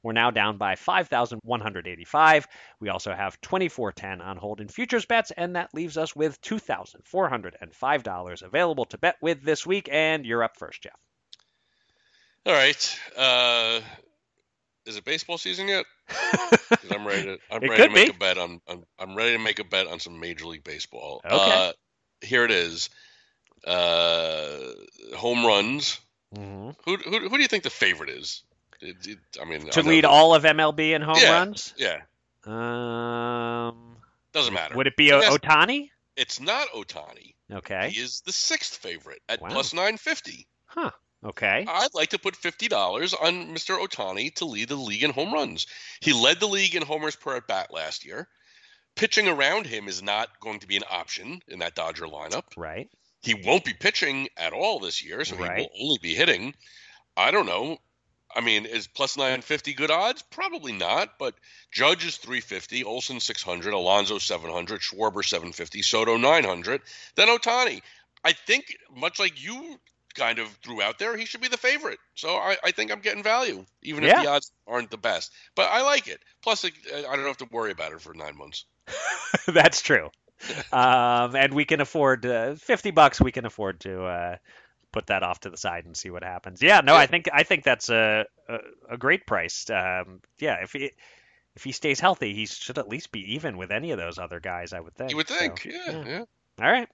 We're now down by five thousand one hundred eighty-five. We also have twenty-four ten on hold in futures bets, and that leaves us with two thousand four hundred five dollars available to bet with this week. And you're up first, Jeff. All right. Uh, is it baseball season yet? 'Cause I'm ready to. I'm It ready to could make be. a bet on, on. I'm ready to make a bet on some Major League Baseball. Okay. Uh, here it is. Uh, home runs. Mm-hmm. Who, who who do you think the favorite is? It, it, I mean, To I know lead that- all of M L B in home yeah, runs? Yeah, Um, doesn't matter. would it be o- Yes. Otani? It's not Otani. Okay. He is the sixth favorite at Wow. plus nine fifty. Huh. Okay. I'd like to put fifty dollars on Mister Otani to lead the league in home runs. He led the league in homers per at bat last year. Pitching around him is not going to be an option in that Dodger lineup. Right. He won't be pitching at all this year, so Right. he will only be hitting. I don't know. I mean, is plus nine fifty good odds? Probably not, but Judge is three fifty, Olsen six hundred, Alonso seven hundred, Schwarber seven fifty, Soto nine hundred, then Otani. I think, much like you kind of threw out there, he should be the favorite. So I, I think I'm getting value, even Yeah. if the odds aren't the best. But I like it. Plus, it, I don't have to worry about it for nine months. That's true. Um, and we can afford uh, fifty bucks. We can afford to uh, put that off to the side and see what happens. Yeah, no, Yeah. I think I think that's a a, a great price. Um, yeah, if he if he stays healthy, he should at least be even with any of those other guys. I would think. You would So, think, yeah, yeah. yeah. All right.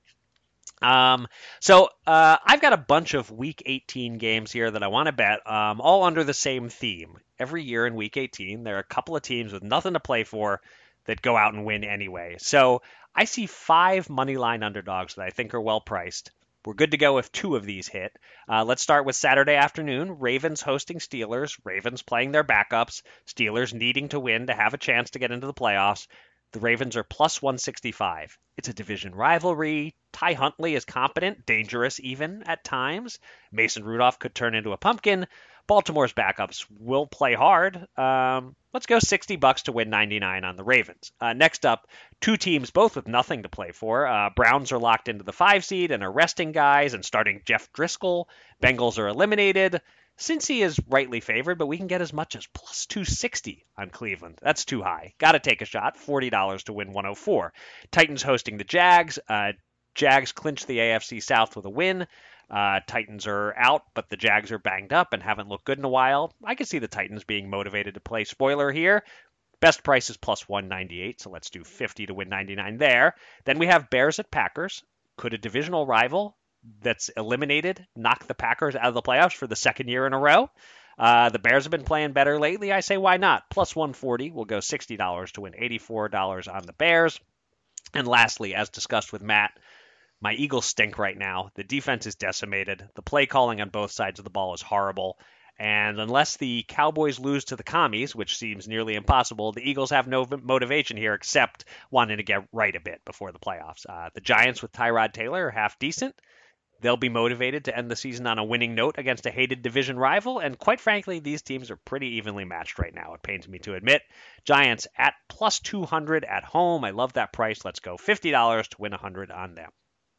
Um, so uh, I've got a bunch of Week eighteen games here that I want to bet, um, all under the same theme. Every year in Week eighteen, there are a couple of teams with nothing to play for that go out and win anyway. So I see five money line underdogs that I think are well priced. We're good to go if two of these hit. Uh, let's start with Saturday afternoon. Ravens hosting Steelers. Ravens playing their backups. Steelers needing to win to have a chance to get into the playoffs. The Ravens are plus one sixty-five. It's a division rivalry. Ty Huntley is competent, dangerous even at times. Mason Rudolph could turn into a pumpkin. Baltimore's backups will play hard. Um, let's go sixty bucks to win ninety-nine on the Ravens. Uh, next up, two teams both with nothing to play for. Uh, Browns are locked into the five seed and are resting guys and starting Jeff Driscoll. Bengals are eliminated. Cincy is rightly favored, but we can get as much as plus two sixty on Cleveland. That's too high. Got to take a shot. forty dollars to win one oh four. Titans hosting the Jags. Uh, Jags clinch the A F C South with a win. Uh, Titans are out, but the Jags are banged up and haven't looked good in a while. I can see the Titans being motivated to play spoiler here. Best price is plus one ninety-eight, so let's do fifty to win ninety-nine there. Then we have Bears at Packers. Could a divisional rival that's eliminated knock the Packers out of the playoffs for the second year in a row? Uh, the Bears have been playing better lately. I say, why not? Plus one forty. We'll go sixty dollars to win eighty-four dollars on the Bears. And lastly, as discussed with Matt, my Eagles stink right now. The defense is decimated. The play calling on both sides of the ball is horrible. And unless the Cowboys lose to the Commies, which seems nearly impossible, the Eagles have no motivation here except wanting to get right a bit before the playoffs. Uh, the Giants with Tyrod Taylor are half decent. They'll be motivated to end the season on a winning note against a hated division rival. And quite frankly, these teams are pretty evenly matched right now, it pains me to admit. Giants at plus two hundred at home. I love that price. Let's go fifty dollars to win one hundred on them.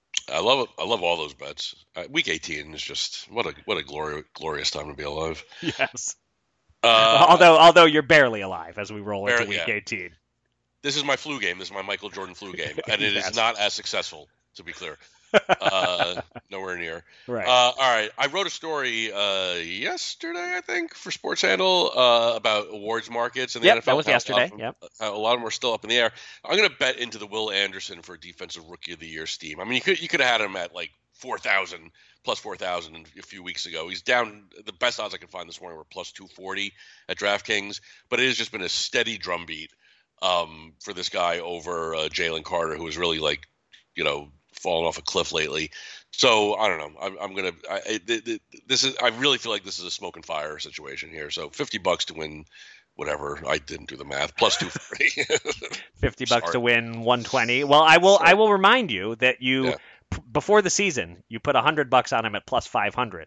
I love it. I love all those bets. Uh, week eighteen is just what a what a glorious glorious time to be alive. Yes. Uh, although although you're barely alive as we roll into barely, week yeah. eighteen. This is my flu game. This is my Michael Jordan flu game, and it Yes. is not as successful, to be clear. Uh, nowhere near. Right. Uh, all right. I wrote a story uh, yesterday, I think, for Sports Handle uh, about awards markets and the Yep, N F L. that was How- yesterday, how- yep. how a lot of them are still up in the air. I'm going to bet into the Will Anderson for Defensive Rookie of the Year steam. I mean, you could you could have had him at like four thousand, plus four thousand a few weeks ago. He's down. The best odds I could find this morning were plus two forty at DraftKings, but it has just been a steady drumbeat um, for this guy over uh, Jalen Carter, who is really like, you know, fallen off a cliff lately. So I don't know. I'm, I'm gonna. I, I, th- th- this is. I really feel like this is a smoke and fire situation here. So fifty bucks to win, whatever. I didn't do the math. Plus two forty. fifty bucks Sorry. to win one twenty. Well, I will. I Sorry. will remind you that you Yeah. p- before the season you put one hundred bucks on him at plus five hundred.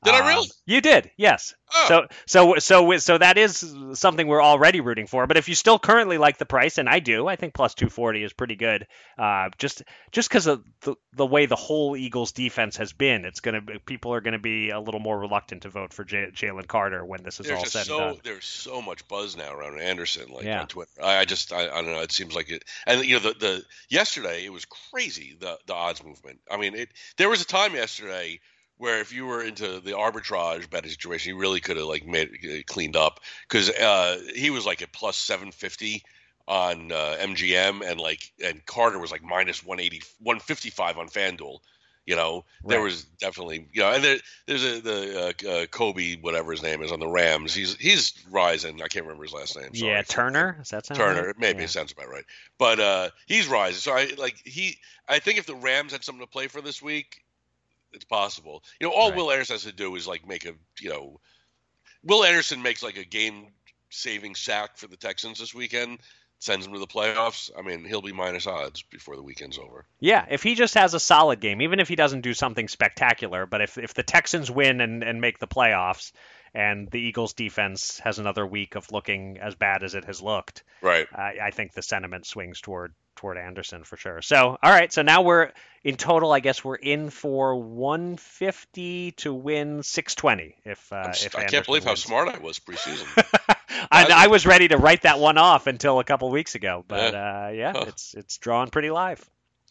Did Um, I really? You did, yes. Oh. So so so so that is something we're already rooting for. But if you still currently like the price, and I do, I think plus two forty is pretty good. Uh, just just because of the, the way the whole Eagles defense has been, it's gonna be, people are gonna be a little more reluctant to vote for J- Jalen Carter when this is There's all just said so and done. there's so much buzz now around Anderson, like Yeah. on Twitter. I, I just I, I don't know. It seems like it, and you know the the yesterday it was crazy the the odds movement. I mean, it there was a time yesterday where if you were into the arbitrage betting situation, you really could have like made it cleaned up because uh, he was like at plus seven fifty on uh, M G M, and like and Carter was like minus one eighty, one fifty-five on FanDuel. You know, there Right. was definitely, you know, and there, there's a the uh, uh, Kobe, whatever his name is, on the Rams. He's he's rising. I can't remember his last name. Sorry. Yeah, Turner. Does that sound Turner, right? maybe Yeah. it sounds about right. But uh, he's rising. So I like he. I think if the Rams had something to play for this week, it's possible. You know, all Right. Will Anderson has to do is like make a, you know, Will Anderson makes like a game-saving sack for the Texans this weekend, sends them to the playoffs. I mean, he'll be minus odds before the weekend's over. Yeah, if he just has a solid game, even if he doesn't do something spectacular, but if, if the Texans win and, and make the playoffs and the Eagles defense has another week of looking as bad as it has looked, Right. I, I think the sentiment swings toward toward Anderson for sure. So, all right, so now we're in total, I guess we're in for one fifty to win six twenty. If, uh, I'm if st- I Anderson can't believe how wins. smart I was preseason. I, I was ready to write that one off until a couple weeks ago, but Yeah. uh, yeah, Huh. it's it's drawing pretty live.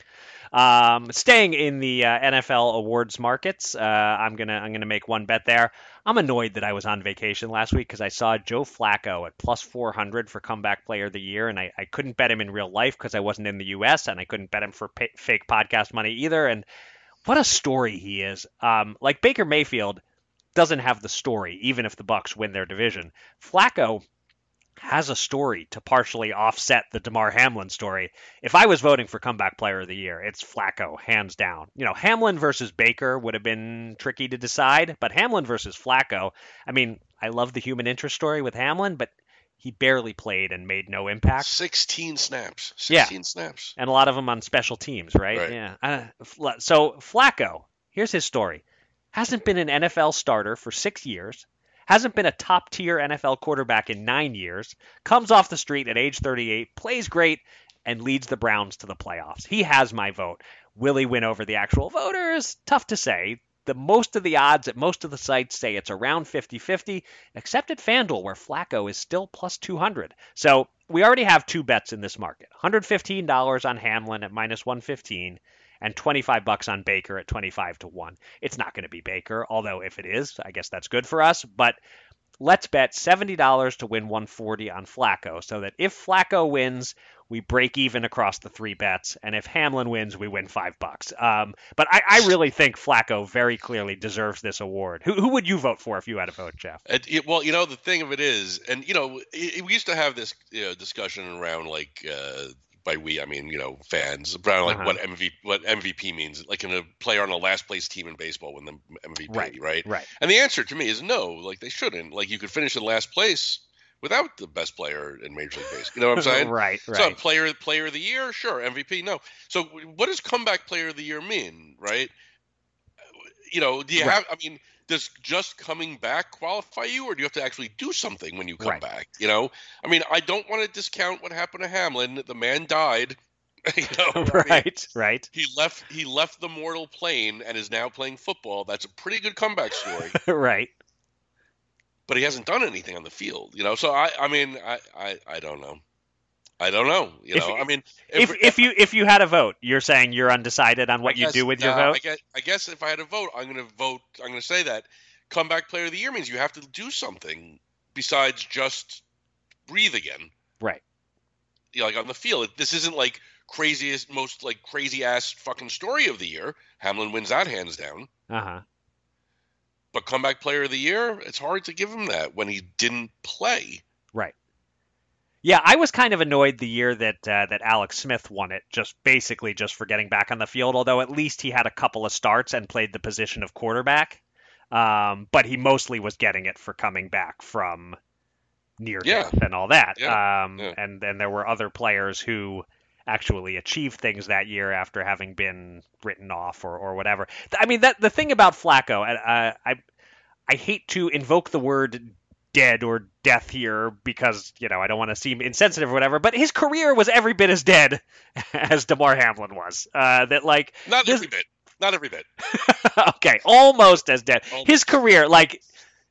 Um, staying in the uh, N F L awards markets, uh, I'm gonna I'm gonna make one bet there. I'm annoyed that I was on vacation last week because I saw Joe Flacco at plus four hundred for comeback player of the year, and I, I couldn't bet him in real life because I wasn't in the U S, and I couldn't bet him for pa- fake podcast money either. And what a story he is! Um, like Baker Mayfield doesn't have the story, even if the Bucs win their division. Flacco has a story to partially offset the DeMar Hamlin story. If I was voting for comeback player of the year, it's Flacco, hands down. You know, Hamlin versus Baker would have been tricky to decide, but Hamlin versus Flacco, I mean, I love the human interest story with Hamlin, but he barely played and made no impact. sixteen snaps. Yeah. sixteen snaps. And a lot of them on special teams, right? Right. Yeah. Uh, Fla- so Flacco, here's his story. Hasn't been an N F L starter for six years. Hasn't been a top-tier N F L quarterback in nine years. Comes off the street at age thirty-eight, plays great, and leads the Browns to the playoffs. He has my vote. Will he win over the actual voters? Tough to say. The most of the odds at most of the sites say it's around fifty-fifty, except at FanDuel, where Flacco is still plus two hundred. So we already have two bets in this market. one hundred fifteen dollars on Hamlin at minus one fifteen, and twenty-five bucks on Baker at twenty-five to one. It's not going to be Baker, although if it is, I guess that's good for us. But let's bet seventy dollars to win one forty on Flacco, so that if Flacco wins, we break even across the three bets, and if Hamlin wins, we win five bucks. Um, but I, I really think Flacco very clearly deserves this award. Who, who would you vote for if you had a vote, Jeff? It, it, well, you know, the thing of it is, and, you know, it, we used to have this you know, discussion around, like, uh, by we, I mean, you know, fans, around, like, Uh-huh. what M V, what M V P means. Like, can a player on a last-place team in baseball win the M V P, Right, right? right. And the answer to me is no. Like, they shouldn't. Like, you could finish in last place without the best player in Major League Baseball. You know what I'm saying? Right, right. So, player player of the year, sure. M V P, no. So, what does comeback player of the year mean, right? You know, do you Right. have? I mean, does just coming back qualify you, or do you have to actually do something when you come Right. back? You know, I mean, I don't want to discount what happened to Hamlin. The man died. You know, I mean, right, right, he left. He left the mortal plane and is now playing football. That's a pretty good comeback story. right. But he hasn't done anything on the field. You know, so I. I mean, I. I, I don't know. I don't know. You If- know, I mean, If if you if you had a vote, you're saying you're undecided on what I you guess- do with your no, vote? I guess, I guess if I had a vote, I'm going to vote. I'm going to say that comeback player of the year means you have to do something besides just breathe again. Right. You know, like on the field. This isn't like craziest, most like crazy ass fucking story of the year. Hamlin wins that hands down. Uh huh. But comeback player of the year, it's hard to give him that when he didn't play. Right. Yeah, I was kind of annoyed the year that uh, that Alex Smith won it, just basically just for getting back on the field. Although at least he had a couple of starts and played the position of quarterback, um, but he mostly was getting it for coming back from near Yeah. death and all that. Yeah. Um, Yeah. And then there were other players who actually achieved things that year after having been written off or, or whatever. I mean, that the thing about Flacco, I, I I hate to invoke the word dead or death here because, you know, I don't want to seem insensitive or whatever, but his career was every bit as dead as DeMar Hamlin was. Uh, that like Not this... every bit. Not every bit. Okay, almost as dead. Almost. His career, like,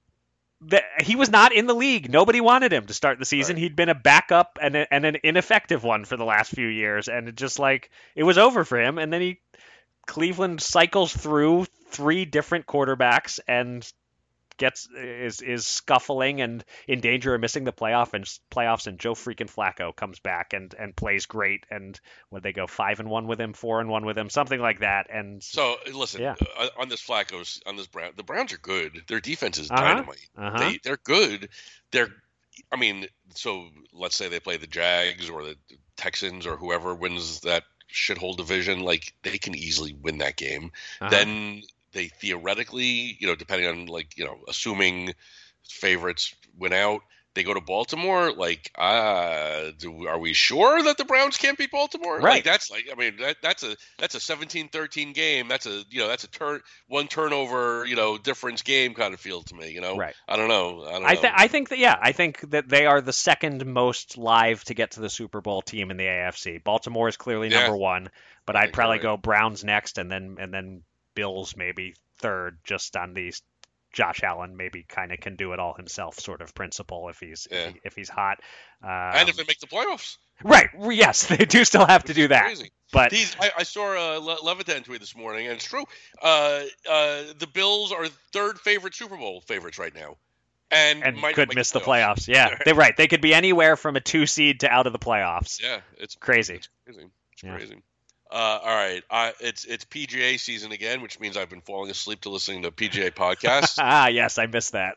the, he was not in the league. Nobody wanted him to start the season. Right. He'd been a backup and, a, and an ineffective one for the last few years, and it just, like, it was over for him. And then he, Cleveland cycles through three different quarterbacks and gets is is scuffling and in danger of missing the playoff and playoffs, and Joe freaking Flacco comes back and, and plays great, and would they go five and one with him, four and one with him, something like that. And so listen, yeah. uh, on this Flacco's on this Brown, the Browns are good. Their defense is uh-huh. dynamite. Uh-huh. They they're good. They're I mean, so let's say they play the Jags or the Texans or whoever wins that shithole division, like they can easily win that game. Uh-huh. Then they theoretically, you know, depending on, like, you know, assuming favorites win out, they go to Baltimore. Like, uh, do, are we sure that the Browns can't beat Baltimore? Right. Like, that's like, I mean, that, that's a that's a seventeen thirteen game. That's a, you know, that's a turn one turnover, you know, difference game kind of feel to me. You know, right? I don't know. I don't I, know. th- I think that yeah, I think that they are the second most live to get to the Super Bowl team in the A F C. Baltimore is clearly Yeah. number one, but I'd probably right. go Browns next, and then and then. Bills maybe third, just on these Josh Allen maybe kind of can do it all himself sort of principle if he's yeah. if, he, if he's hot. Um, and if they make the playoffs. Right. Yes, they do still have to do that. Crazy. But He's, I, I saw a Le- Levitan tweet this morning, and it's true. Uh, uh, the Bills are third favorite Super Bowl favorites right now. And, and might could make miss the the playoffs. playoffs. Yeah, they're right. They could be anywhere from a two seed to out of the playoffs. Yeah, it's crazy. It's crazy. It's yeah. crazy. Uh, all right, uh, it's it's P G A season again, which means I've been falling asleep to listening to P G A podcasts. ah, yes, I missed that.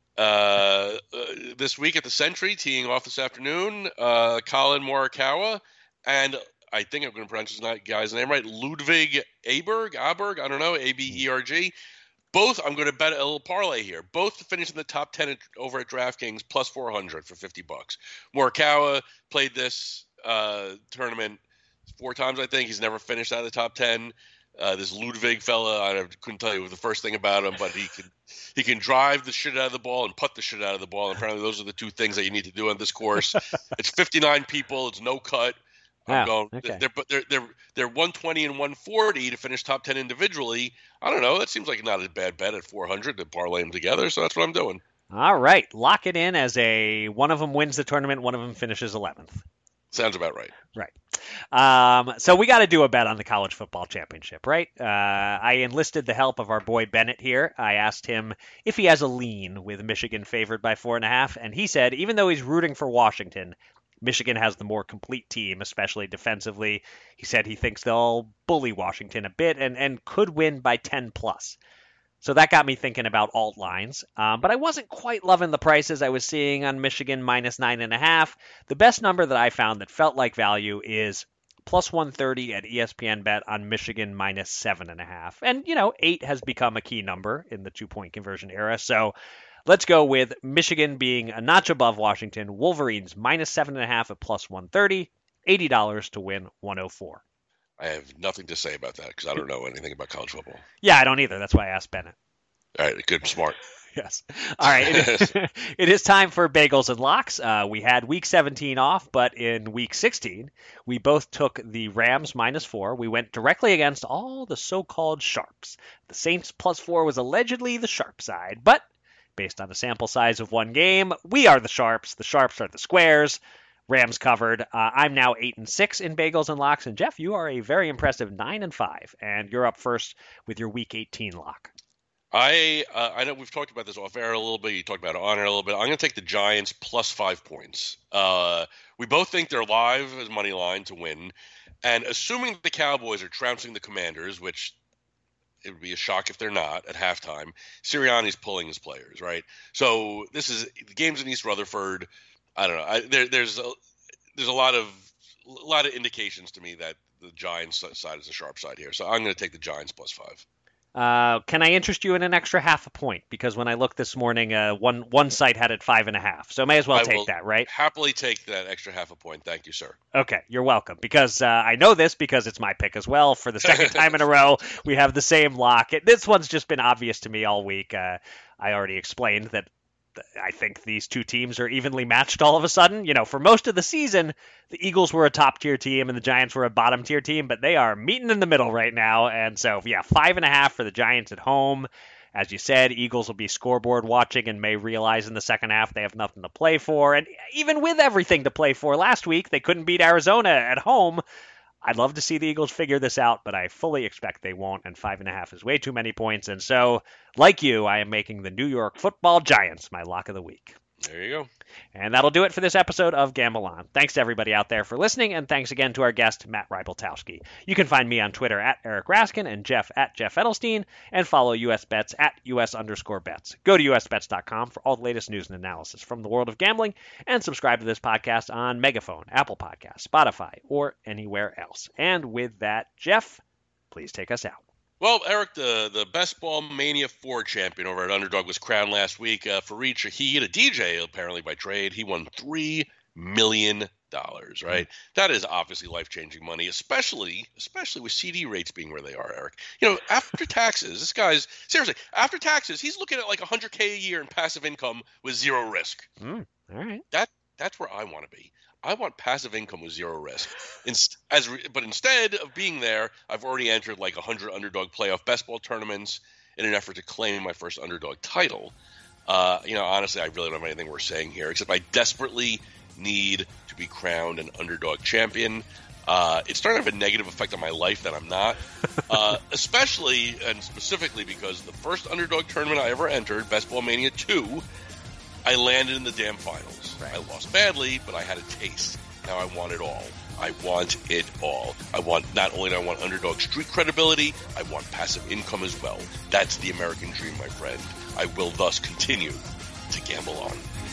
Uh, uh, this week at the Century, teeing off this afternoon, uh, Colin Morikawa, and I think I'm going to pronounce his guy's name right, Ludwig Aberg, Aberg, I don't know, A B E R G. Both, I'm going to bet a little parlay here. Both to finish in the top ten at, over at DraftKings, plus four hundred for fifty bucks. Morikawa played this uh, tournament four times, I think. He's never finished out of the top ten. Uh, this Ludwig fella, I couldn't tell you the first thing about him, but he can he can drive the shit out of the ball and putt the shit out of the ball. And apparently, those are the two things that you need to do on this course. It's fifty-nine people. It's no cut. I'm wow, going. Okay. They're they're they're they're one twenty and one forty to finish top ten individually. I don't know. That seems like not a bad bet at four hundred to parlay them together. So that's what I'm doing. All right, lock it in as a one of them wins the tournament, one of them finishes eleventh. Sounds about right. Right. Um, so we got to do a bet on the college football championship, right? Uh, I enlisted the help of our boy Bennett here. I asked him if he has a lean with Michigan favored by four and a half, and he said even though he's rooting for Washington, Michigan has the more complete team, especially defensively. He said he thinks they'll bully Washington a bit and, and could win by ten plus. So that got me thinking about alt lines, um, but I wasn't quite loving the prices I was seeing on Michigan minus nine and a half. The best number that I found that felt like value is plus one thirty at E S P N Bet on Michigan minus seven and a half. And, you know, eight has become a key number in the two-point conversion era. So let's go with Michigan being a notch above Washington. Wolverines minus seven and a half at plus one thirty, eighty dollars to win one oh four. I have nothing to say about that because I don't know anything about college football. Yeah, I don't either. That's why I asked Bennett. All right, good, smart. Yes. All right. It is, it is time for Bagels and Locks. Uh, we had week seventeen off, but in week sixteen, we both took the Rams minus four. We went directly against all the so-called sharps. The Saints plus four was allegedly the sharp side, but based on the sample size of one game, we are the sharps. The sharps are the squares. Rams covered. Uh, I'm now eight and six in Bagels and Locks, and Jeff, you are a very impressive nine and five, and you're up first with your week eighteen lock. I uh, I know we've talked about this off air a little bit. You talked about it on air a little bit. I'm going to take the Giants plus five points. Uh, we both think they're live as money line to win, and assuming the Cowboys are trouncing the Commanders, which it would be a shock if they're not at halftime. Sirianni's pulling his players, right? So this is the game's in East Rutherford. I don't know. I, there, there's a, there's a lot of a lot of indications to me that the Giants side is the sharp side here. So I'm going to take the Giants plus five. Uh, can I interest you in an extra half a point? Because when I looked this morning, uh, one one site had it five and a half. So may as well I take will that, right? Happily take that extra half a point. Thank you, sir. Okay, you're welcome. Because uh, I know this because it's my pick as well. For the second time in a row, we have the same lock. It, this one's just been obvious to me all week. Uh, I already explained that I think these two teams are evenly matched all of a sudden. You know, for most of the season, the Eagles were a top-tier team and the Giants were a bottom-tier team, but they are meeting in the middle right now. And so, yeah, five and a half for the Giants at home. As you said, Eagles will be scoreboard watching and may realize in the second half they have nothing to play for. And even with everything to play for last week, they couldn't beat Arizona at home. I'd love to see the Eagles figure this out, but I fully expect they won't, and five and a half is way too many points. And so, like you, I am making the New York Football Giants my lock of the week. There you go. And that'll do it for this episode of Gamble On. Thanks to everybody out there for listening, and thanks again to our guest, Matt Rybeltowski. You can find me on Twitter at Eric Raskin and Jeff at Jeff Edelstein, and follow U S Bets at U S underscore bets. Go to U S bets dot com for all the latest news and analysis from the world of gambling, and subscribe to this podcast on Megaphone, Apple Podcasts, Spotify, or anywhere else. And with that, Jeff, please take us out. Well, Eric, the, the Best Ball Mania four champion over at Underdog was crowned last week. Uh, Fareed Shahid, a D J apparently by trade, he won three million dollars, right? Mm-hmm. That is obviously life-changing money, especially especially with C D rates being where they are, Eric. You know, after taxes, this guy's, seriously, after taxes, he's looking at like one hundred K a year in passive income with zero risk. Mm, all right. That That's where I want to be. I want passive income with zero risk. Inst- as re- but instead of being there, I've already entered like one hundred underdog playoff best ball tournaments in an effort to claim my first underdog title. Uh, you know, honestly, I really don't have anything worth saying here, except I desperately need to be crowned an underdog champion. Uh, it's starting to have a negative effect on my life that I'm not, uh, especially and specifically because the first underdog tournament I ever entered, Best Ball Mania two, I landed in the damn finals. Right. I lost badly, but I had a taste. Now I want it all. I want it all. I want, not only do I want underdog street credibility, I want passive income as well. That's the American dream, my friend. I will thus continue to gamble on.